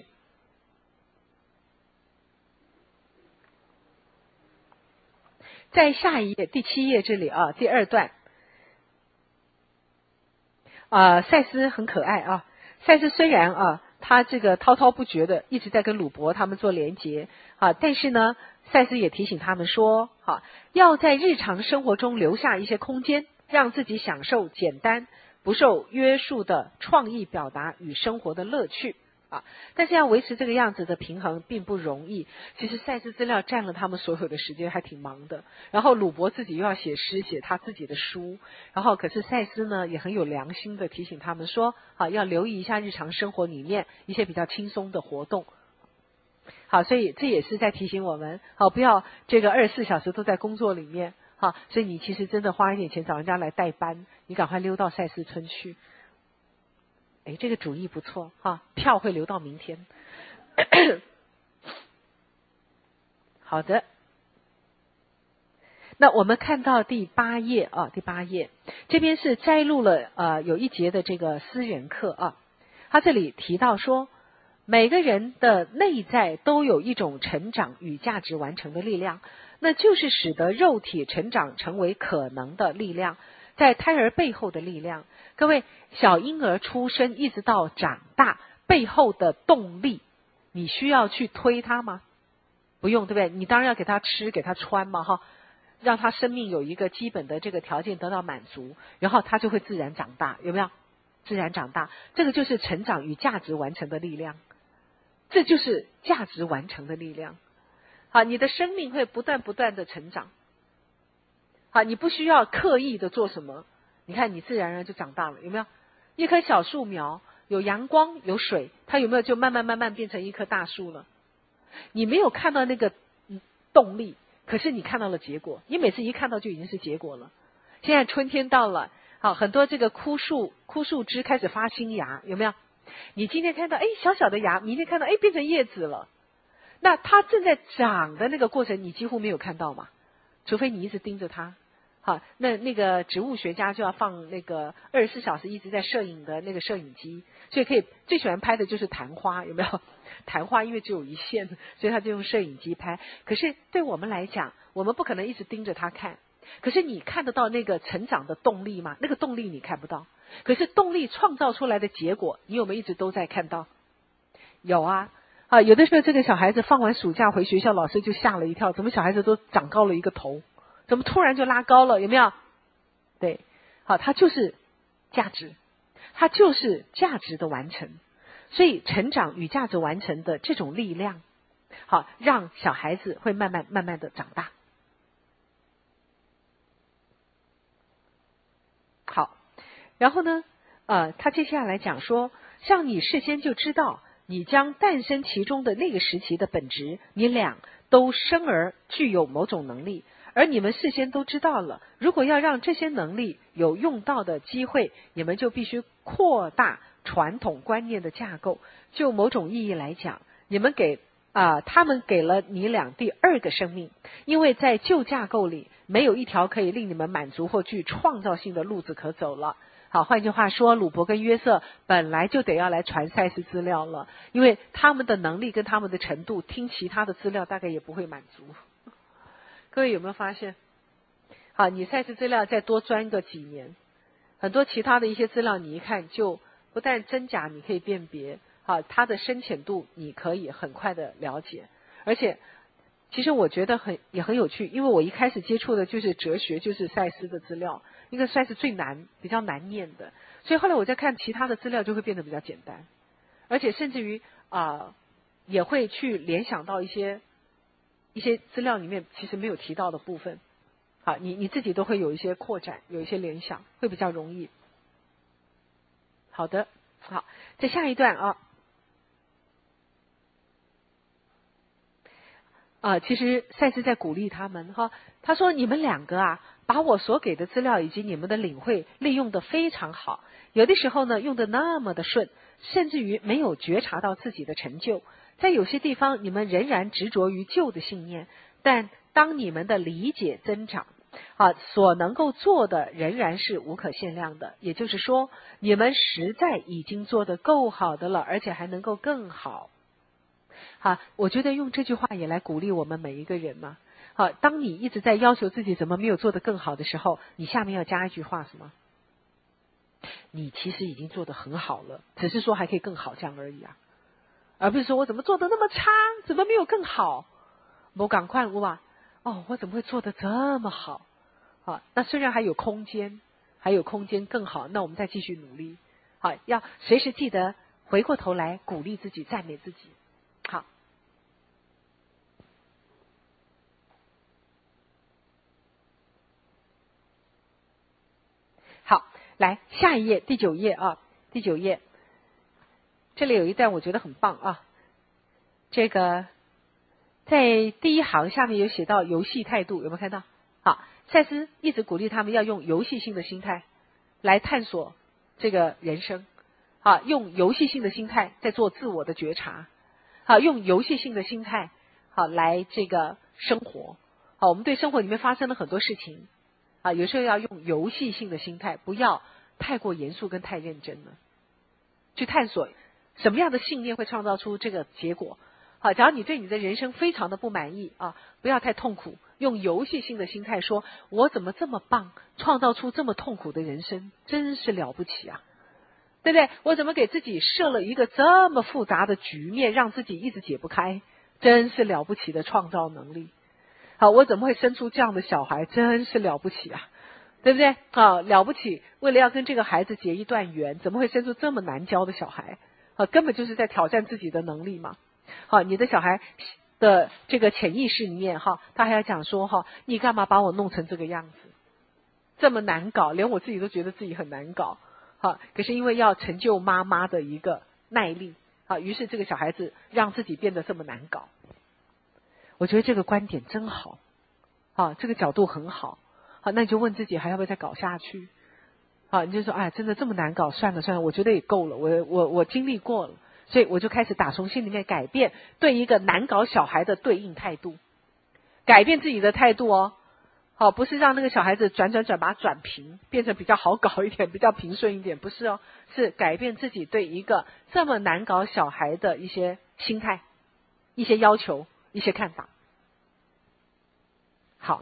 在下一页第7页这里第2段赛斯很可爱赛斯虽然他这个滔滔不绝的一直在跟鲁伯他们做连结但是呢赛斯也提醒他们说要在日常生活中留下一些空间，让自己享受简单不受约束的创意表达与生活的乐趣但是要维持这个样子的平衡并不容易。其实赛斯资料占了他们所有的时间，还挺忙的。然后鲁伯自己又要写诗，写他自己的书，然后可是赛斯呢也很有良心的提醒他们说要留意一下日常生活里面一些比较轻松的活动。好，所以这也是在提醒我们不要这个24小时都在工作里面所以你其实真的花一点钱找人家来代班，你赶快溜到赛斯村去。这个主意不错票会留到明天。好的，那我们看到第8页第8页这边是摘录了有一节的这个私人课他这里提到说，每个人的内在都有一种成长与价值完成的力量，那就是使得肉体成长成为可能的力量，在胎儿背后的力量。各位，小婴儿出生一直到长大背后的动力，你需要去推他吗？不用，对不对？你当然要给他吃给他穿嘛让他生命有一个基本的这个条件得到满足，然后他就会自然长大，有没有？自然长大，这个就是成长与价值完成的力量。 这就是价值完成的力量。好，你的生命会不断的成长。好，你不需要刻意的做什么，你看你自然而然就长大了，有没有？一棵小树苗，有阳光有水，它有没有就慢慢变成一棵大树了？你没有看到那个动力，可是你看到了结果，你每次一看到就已经是结果了。现在春天到了，好，很多这个枯树枝开始发新芽，有没有？你今天看到小小的芽，明天看到变成叶子了，那它正在长的那个过程你几乎没有看到嘛，除非你一直盯着它。好，那个植物学家就要放那个24小时一直在摄影的那个摄影机，所以可以最喜欢拍的就是昙花，有没有？昙花因为只有一线，所以他就用摄影机拍。可是对我们来讲，我们不可能一直盯着它看，可是你看得到那个成长的动力吗？那个动力你看不到，可是动力创造出来的结果你有没有一直都在看到？有啊。有的时候这个小孩子放完暑假回学校，老师就吓了一跳，怎么小孩子都长高了一个头，怎么突然就拉高了，有没有？对，好，它就是价值，它就是价值的完成。所以成长与价值完成的这种力量，好，让小孩子会慢慢的长大。好，然后呢他接下来讲说，像你事先就知道你将诞生其中的那个时期的本质，你俩都生而具有某种能力，而你们事先都知道了，如果要让这些能力有用到的机会，你们就必须扩大传统观念的架构。就某种意义来讲，你们他们给了你俩第二个生命，因为在旧架构里没有一条可以令你们满足或具创造性的路子可走了。好，换句话说，鲁伯跟约瑟本来就得要来传赛斯资料了，因为他们的能力跟他们的程度，听其他的资料大概也不会满足。各位有没有发现？好，你赛斯资料再多钻个几年，很多其他的一些资料你一看就不但真假你可以辨别，好，它的深浅度你可以很快的了解。而且其实我觉得也很有趣，因为我一开始接触的就是哲学，就是赛斯的资料，应该算是比较难念的，所以后来我在看其他的资料就会变得比较简单，而且甚至于也会去联想到一些资料里面其实没有提到的部分。好，你自己都会有一些扩展，有一些联想，会比较容易。好的，好，在下一段其实赛斯在鼓励他们他说你们两个把我所给的资料以及你们的领会利用得非常好，有的时候呢用得那么的顺，甚至于没有觉察到自己的成就。在有些地方你们仍然执着于旧的信念，但当你们的理解增长所能够做的仍然是无可限量的，也就是说你们实在已经做得够好的了，而且还能够更好。好，我觉得用这句话也来鼓励我们每一个人嘛。好，当你一直在要求自己怎么没有做得更好的时候，你下面要加一句话什么？你其实已经做得很好了，只是说还可以更好这样而已而不是说我怎么做得那么差，怎么没有更好？我赶快我怎么会做得这么好？那虽然还有空间更好，那我们再继续努力。好，要随时记得回过头来鼓励自己，赞美自己。好，来下一页，第9页第9页，这里有一段我觉得很棒这个在第一行下面有写到游戏态度，有没有看到？好，赛斯一直鼓励他们要用游戏性的心态来探索这个人生，用游戏性的心态在做自我的觉察，用游戏性的心态来这个生活。我们对生活里面发生了很多事情有时候要用游戏性的心态，不要太过严肃跟太认真了，去探索什么样的信念会创造出这个结果。好，假如你对你的人生非常的不满意不要太痛苦，用游戏性的心态说，我怎么这么棒，创造出这么痛苦的人生，真是了不起对不对？我怎么给自己设了一个这么复杂的局面，让自己一直解不开，真是了不起的创造能力。好，我怎么会生出这样的小孩，真是了不起对不对？了不起，为了要跟这个孩子结一段缘，怎么会生出这么难教的小孩根本就是在挑战自己的能力嘛。 好，你的小孩的这个潜意识里面哈，他还要讲说哈，你干嘛把我弄成这个样子，这么难搞，连我自己都觉得自己很难搞。好，可是因为要成就妈妈的一个耐力，好，于是这个小孩子让自己变得这么难搞。我觉得这个观点真好，好，这个角度很好。好，那你就问自己还要不要再搞下去？好，你就说哎，真的这么难搞，算了算了，我觉得也够了，我经历过了，所以我就开始打从心里面改变对一个难搞小孩的对应态度，改变自己的态度哦。好，不是让那个小孩子转把它转平，变成比较好搞一点，比较平顺一点，不是哦，是改变自己对一个这么难搞小孩的一些心态、一些要求、一些看法。好，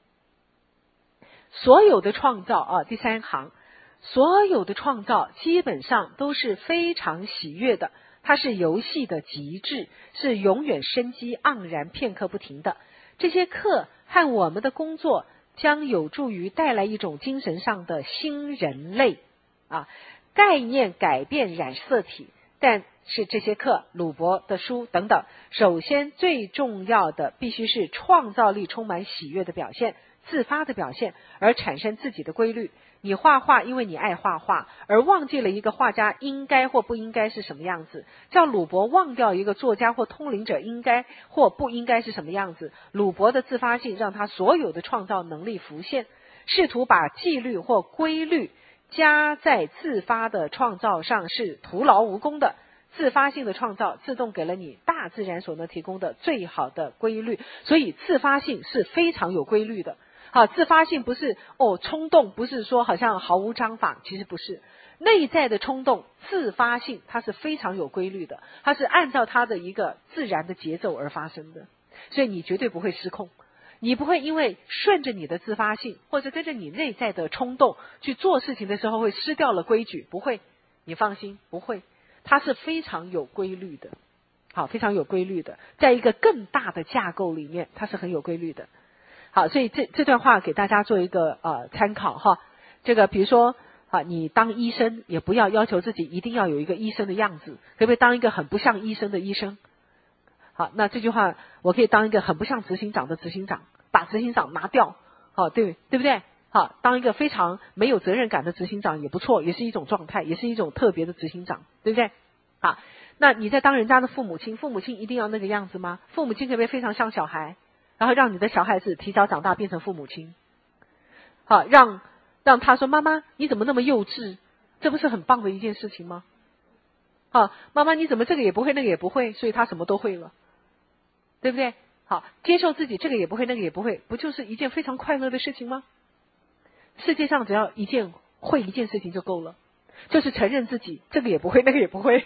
所有的创造啊，第3行，所有的创造基本上都是非常喜悦的，它是游戏的极致，是永远生机盎然、片刻不停的。这些课和我们的工作将有助于带来一种精神上的新人类啊，概念改变染色体。但是这些课、鲁伯的书等等，首先最重要的必须是创造力充满喜悦的表现，自发的表现，而产生自己的规律。你画画因为你爱画画，而忘记了一个画家应该或不应该是什么样子，叫鲁伯忘掉一个作家或通灵者应该或不应该是什么样子。鲁伯的自发性让他所有的创造能力浮现，试图把纪律或规律加在自发的创造上是徒劳无功的。自发性的创造自动给了你大自然所能提供的最好的规律，所以自发性是非常有规律的。好，自发性不是冲动，不是说好像毫无章法，其实不是。内在的冲动自发性它是非常有规律的，它是按照它的一个自然的节奏而发生的，所以你绝对不会失控，你不会因为顺着你的自发性或者跟着你内在的冲动去做事情的时候会失掉了规矩，不会，你放心，不会，它是非常有规律的。好，非常有规律的，在一个更大的架构里面它是很有规律的。好，所以这段话给大家做一个参考哈。这个比如说你当医生也不要要求自己一定要有一个医生的样子，可不可以当一个很不像医生的医生？好，那这句话我可以当一个很不像执行长的执行长，把执行长拿掉，好，对不对？好，当一个非常没有责任感的执行长也不错，也是一种状态，也是一种特别的执行长，对不对？好，那你在当人家的父母亲，父母亲一定要那个样子吗？父母亲可不可以非常像小孩？然后让你的小孩子提早长大变成父母亲，好，让他说妈妈你怎么那么幼稚，这不是很棒的一件事情吗？好，妈妈你怎么这个也不会那个也不会，所以他什么都会了，对不对？好，接受自己这个也不会那个也不会，不就是一件非常快乐的事情吗？世界上只要一件事情就够了，就是承认自己这个也不会那个也不会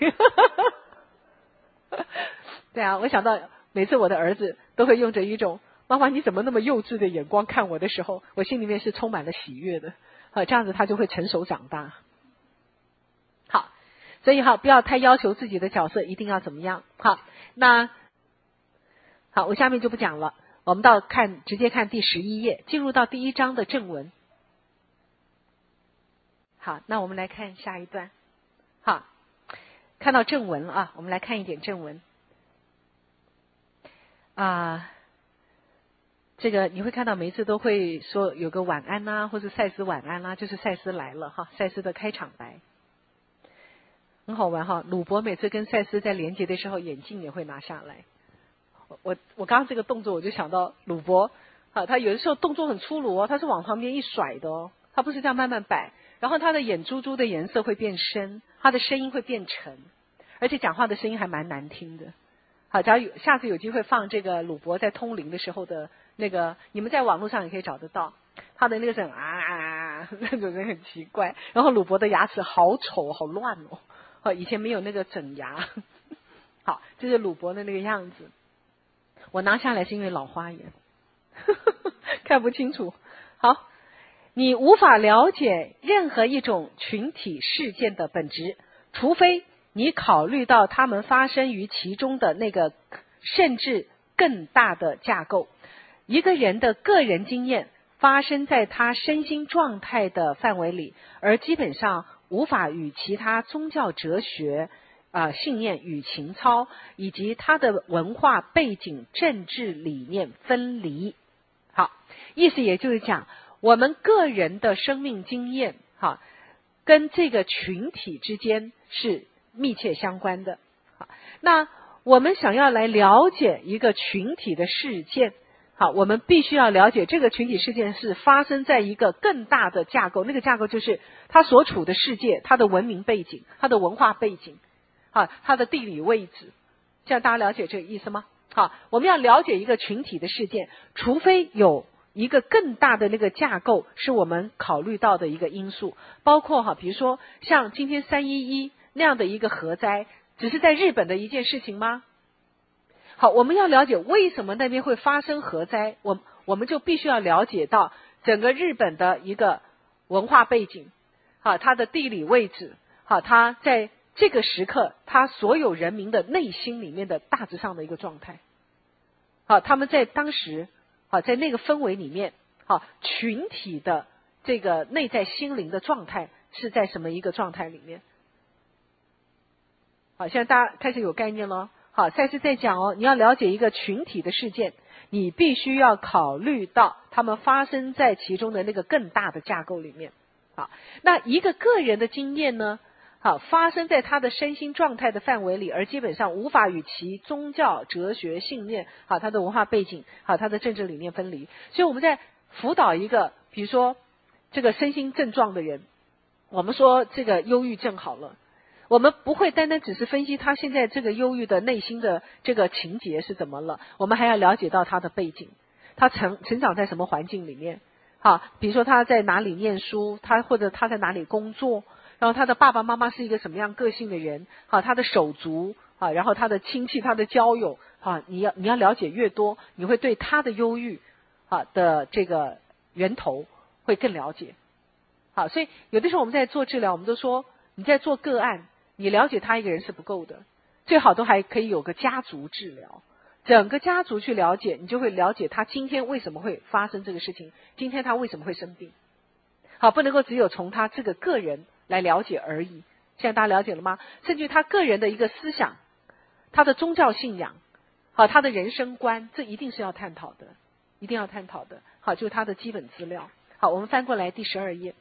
对啊，我想到每次我的儿子都会用着一种妈妈你怎么那么幼稚的眼光看我的时候，我心里面是充满了喜悦的，这样子他就会成熟长大。好，所以不要太要求自己的角色一定要怎么样。好，我下面就不讲了，我们直接看第11页，进入到第1章的正文。好，那我们来看下一段。好，看到正文了我们来看一点正文。这个你会看到每一次都会说有个晚安啦，或是赛斯晚安啦，就是赛斯来了赛斯的开场白，很好玩鲁伯每次跟赛斯在连结的时候，眼镜也会拿下来。我刚刚这个动作我就想到鲁伯他有的时候动作很粗鲁他是往旁边一甩的他不是这样慢慢摆，然后他的眼珠珠的颜色会变深，他的声音会变沉，而且讲话的声音还蛮难听的。好，假如下次有机会放这个鲁伯在通灵的时候的那个，你们在网络上也可以找得到，他的那个声那种人很奇怪，然后鲁伯的牙齿好丑好乱以前没有那个整牙好，这是鲁伯的那个样子。我拿下来是因为老花眼看不清楚。好，你无法了解任何一种群体事件的本质，除非你考虑到它们发生于其中的那个甚至更大的架构。一个人的个人经验发生在他身心状态的范围里，而基本上无法与其他宗教哲学信念与情操，以及他的文化背景、政治理念分离。好，意思也就是讲，我们个人的生命经验，跟这个群体之间是密切相关的。好，那我们想要来了解一个群体的事件，好，我们必须要了解这个群体事件是发生在一个更大的架构，那个架构就是他所处的世界，他的文明背景，他的文化背景，他的地理位置。这样大家了解这个意思吗？好，我们要了解一个群体的事件，除非有一个更大的那个架构是我们考虑到的一个因素，包括比如说像今天311那样的一个核灾，只是在日本的一件事情吗？好，我们要了解为什么那边会发生核灾，我们就必须要了解到整个日本的一个文化背景，它的地理位置，它在这个时刻他所有人民的内心里面的大致上的一个状态。他们在当时在那个氛围里面，群体的这个内在心灵的状态是在什么一个状态里面。好，现在大家开始有概念了。好，赛斯在讲你要了解一个群体的事件，你必须要考虑到他们发生在其中的那个更大的架构里面。好，那一个个人的经验呢，发生在他的身心状态的范围里，而基本上无法与其宗教、哲学、信念、他的文化背景、他的政治理念分离。所以我们在辅导一个，比如说这个身心症状的人，我们说这个忧郁症好了，我们不会单单只是分析他现在这个忧郁的内心的这个情节是怎么了，我们还要了解到他的背景，他成长在什么环境里面。比如说他在哪里念书，或者他在哪里工作，然后他的爸爸妈妈是一个什么样个性的人，他的手足，然后他的亲戚，他的交友，你要了解越多，你会对他的忧郁的这个源头会更了解。好，所以有的时候我们在做治疗，我们都说你在做个案，你了解他一个人是不够的，最好都还可以有个家族治疗，整个家族去了解，你就会了解他今天为什么会发生这个事情，今天他为什么会生病。好，不能够只有从他这个个人来了解而已。现在大家了解了吗？甚至他个人的一个思想，他的宗教信仰，他的人生观，这一定是要探讨的，一定要探讨的。好，就是他的基本资料。好，我们翻过来第12页。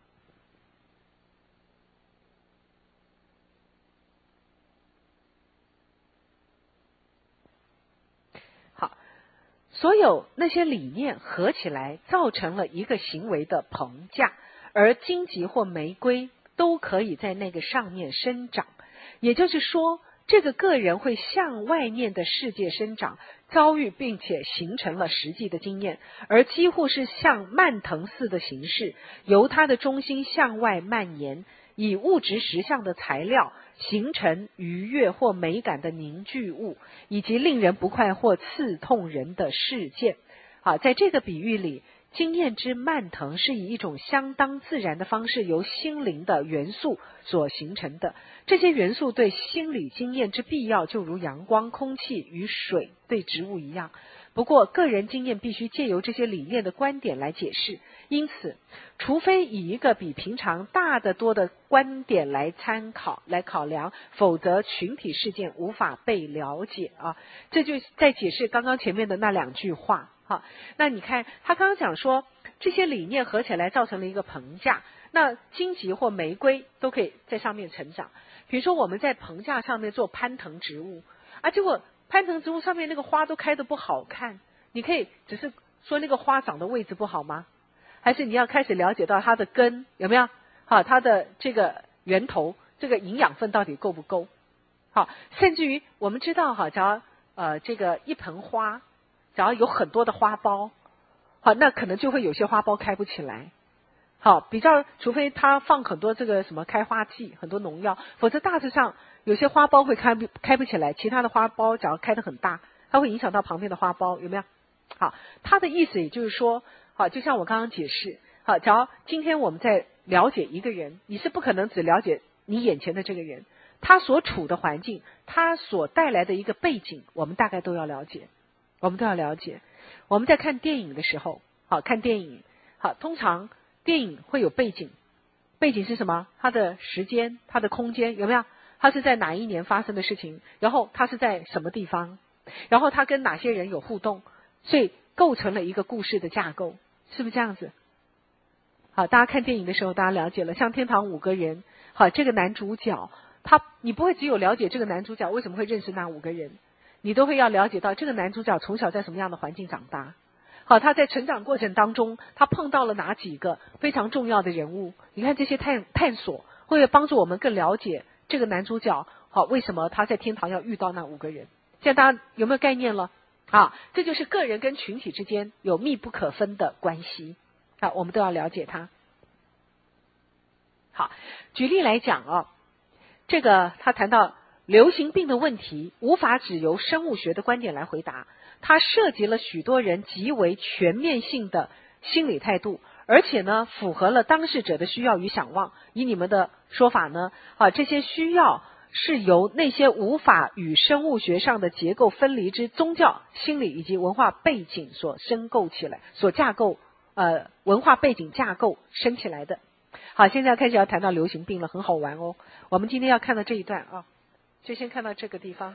好，所有那些理念合起来造成了一个行为的棚架，而荆棘或玫瑰都可以在那个上面生长。也就是说，这个个人会向外面的世界生长，遭遇并且形成了实际的经验，而几乎是像蔓藤似的形式，由它的中心向外蔓延，以物质实相的材料形成愉悦或美感的凝聚物，以及令人不快或刺痛人的事件。好，在这个比喻里，经验之蔓藤是以一种相当自然的方式由心灵的元素所形成的。这些元素对心理经验之必要，就如阳光、空气与水对植物一样。不过个人经验必须借由这些理念的观点来解释，因此除非以一个比平常大得多的观点来参考来考量，否则群体事件无法被了解啊。这就在解释刚刚前面的那2句话。好，那你看他刚刚讲说这些理念合起来造成了一个棚架，那荆棘或玫瑰都可以在上面成长。比如说我们在棚架上面做攀藤植物结果攀藤植物上面那个花都开得不好看，你可以只是说那个花长的位置不好吗？还是你要开始了解到它的根有没有它的这个源头，这个营养分到底够不够。好，甚至于我们知道假如这个一盆花假如有很多的花苞，好，那可能就会有些花苞开不起来。好，除非它放很多这个什么开花剂，很多农药，否则大致上有些花苞会开不起来，其他的花苞假如开得很大，它会影响到旁边的花苞，有没有？好，它的意思也就是说，好，就像我刚刚解释，好，假如今天我们在了解一个人，你是不可能只了解你眼前的这个人，他所处的环境，他所带来的一个背景，我们大概都要了解。我们在看电影的时候，好，看电影，好，通常电影会有背景，背景是什么？它的时间，它的空间，有没有？ 它是在哪一年发生的事情，然后它是在什么地方，然后它跟哪些人有互动，所以构成了一个故事的架构，是不是这样子？好，大家看电影的时候大家了解了，像天堂5个人，好，这个男主角你不会只有了解这个男主角为什么会认识那5个人，你都会要了解到这个男主角从小在什么样的环境长大，好，他在成长过程当中他碰到了哪几个非常重要的人物，你看这些探索会帮助我们更了解这个男主角，好，为什么他在天堂要遇到那5个人，现在大家有没有概念了？啊，这就是个人跟群体之间有密不可分的关系，好，我们都要了解它。好，举例来讲啊，这个他谈到流行病的问题无法只由生物学的观点来回答，它涉及了许多人极为全面性的心理态度，而且呢符合了当事者的需要与想望。以你们的说法呢，这些需要是由那些无法与生物学上的结构分离之宗教、心理以及文化背景所生构起来，所架构文化背景架构生起来的。好，现在开始要谈到流行病了，很好玩哦。我们今天要看到这一段啊，就先看到这个地方。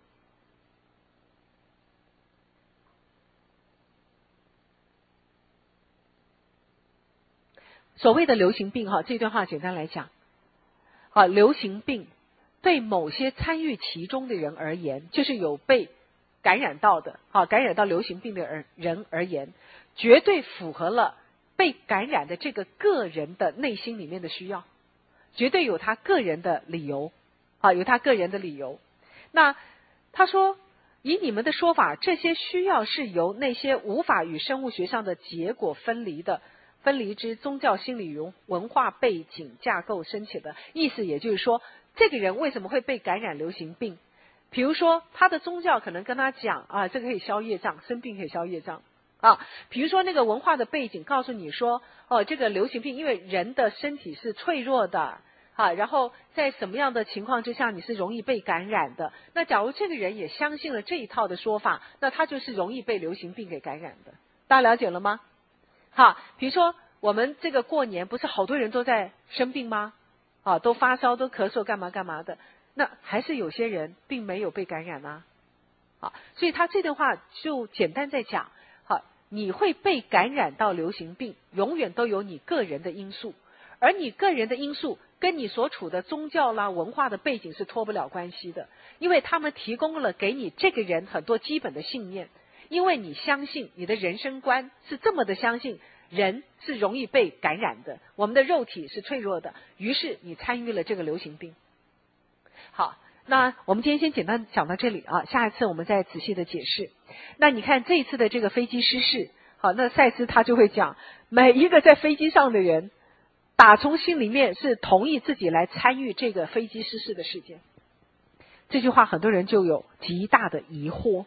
所谓的流行病这段话简单来讲，流行病对某些参与其中的人而言，就是有被感染到的，感染到流行病的人而言，绝对符合了被感染的这个个人的内心里面的需要，绝对有他个人的理由，有他个人的理由。那他说，以你们的说法，这些需要是由那些无法与生物学上的结果分离之宗教、心理与文化背景架构升起的。意思也就是说，这个人为什么会被感染流行病？比如说他的宗教可能跟他讲这个可以消业障，生病可以消业障。比如说那个文化的背景告诉你说，这个流行病因为人的身体是脆弱的，然后在什么样的情况之下你是容易被感染的，那假如这个人也相信了这一套的说法，那他就是容易被流行病给感染的。大家了解了吗？好，比如说我们这个过年不是好多人都在生病吗？都发烧都咳嗽干嘛的，那还是有些人并没有被感染啊。所以他这段话就简单在讲，你会被感染到流行病永远都有你个人的因素，而你个人的因素跟你所处的宗教啦文化的背景是脱不了关系的，因为他们提供了给你这个人很多基本的信念，因为你相信你的人生观是这么的相信人是容易被感染的，我们的肉体是脆弱的，于是你参与了这个流行病。好，那我们今天先简单讲到这里下一次我们再仔细的解释。那你看这一次的这个飞机失事，好，那赛斯他就会讲，每一个在飞机上的人打从心里面是同意自己来参与这个飞机失事的事件。这句话很多人就有极大的疑惑。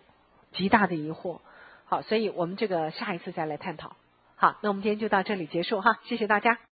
好，所以我们这个下一次再来探讨。好，那我们今天就到这里结束谢谢大家。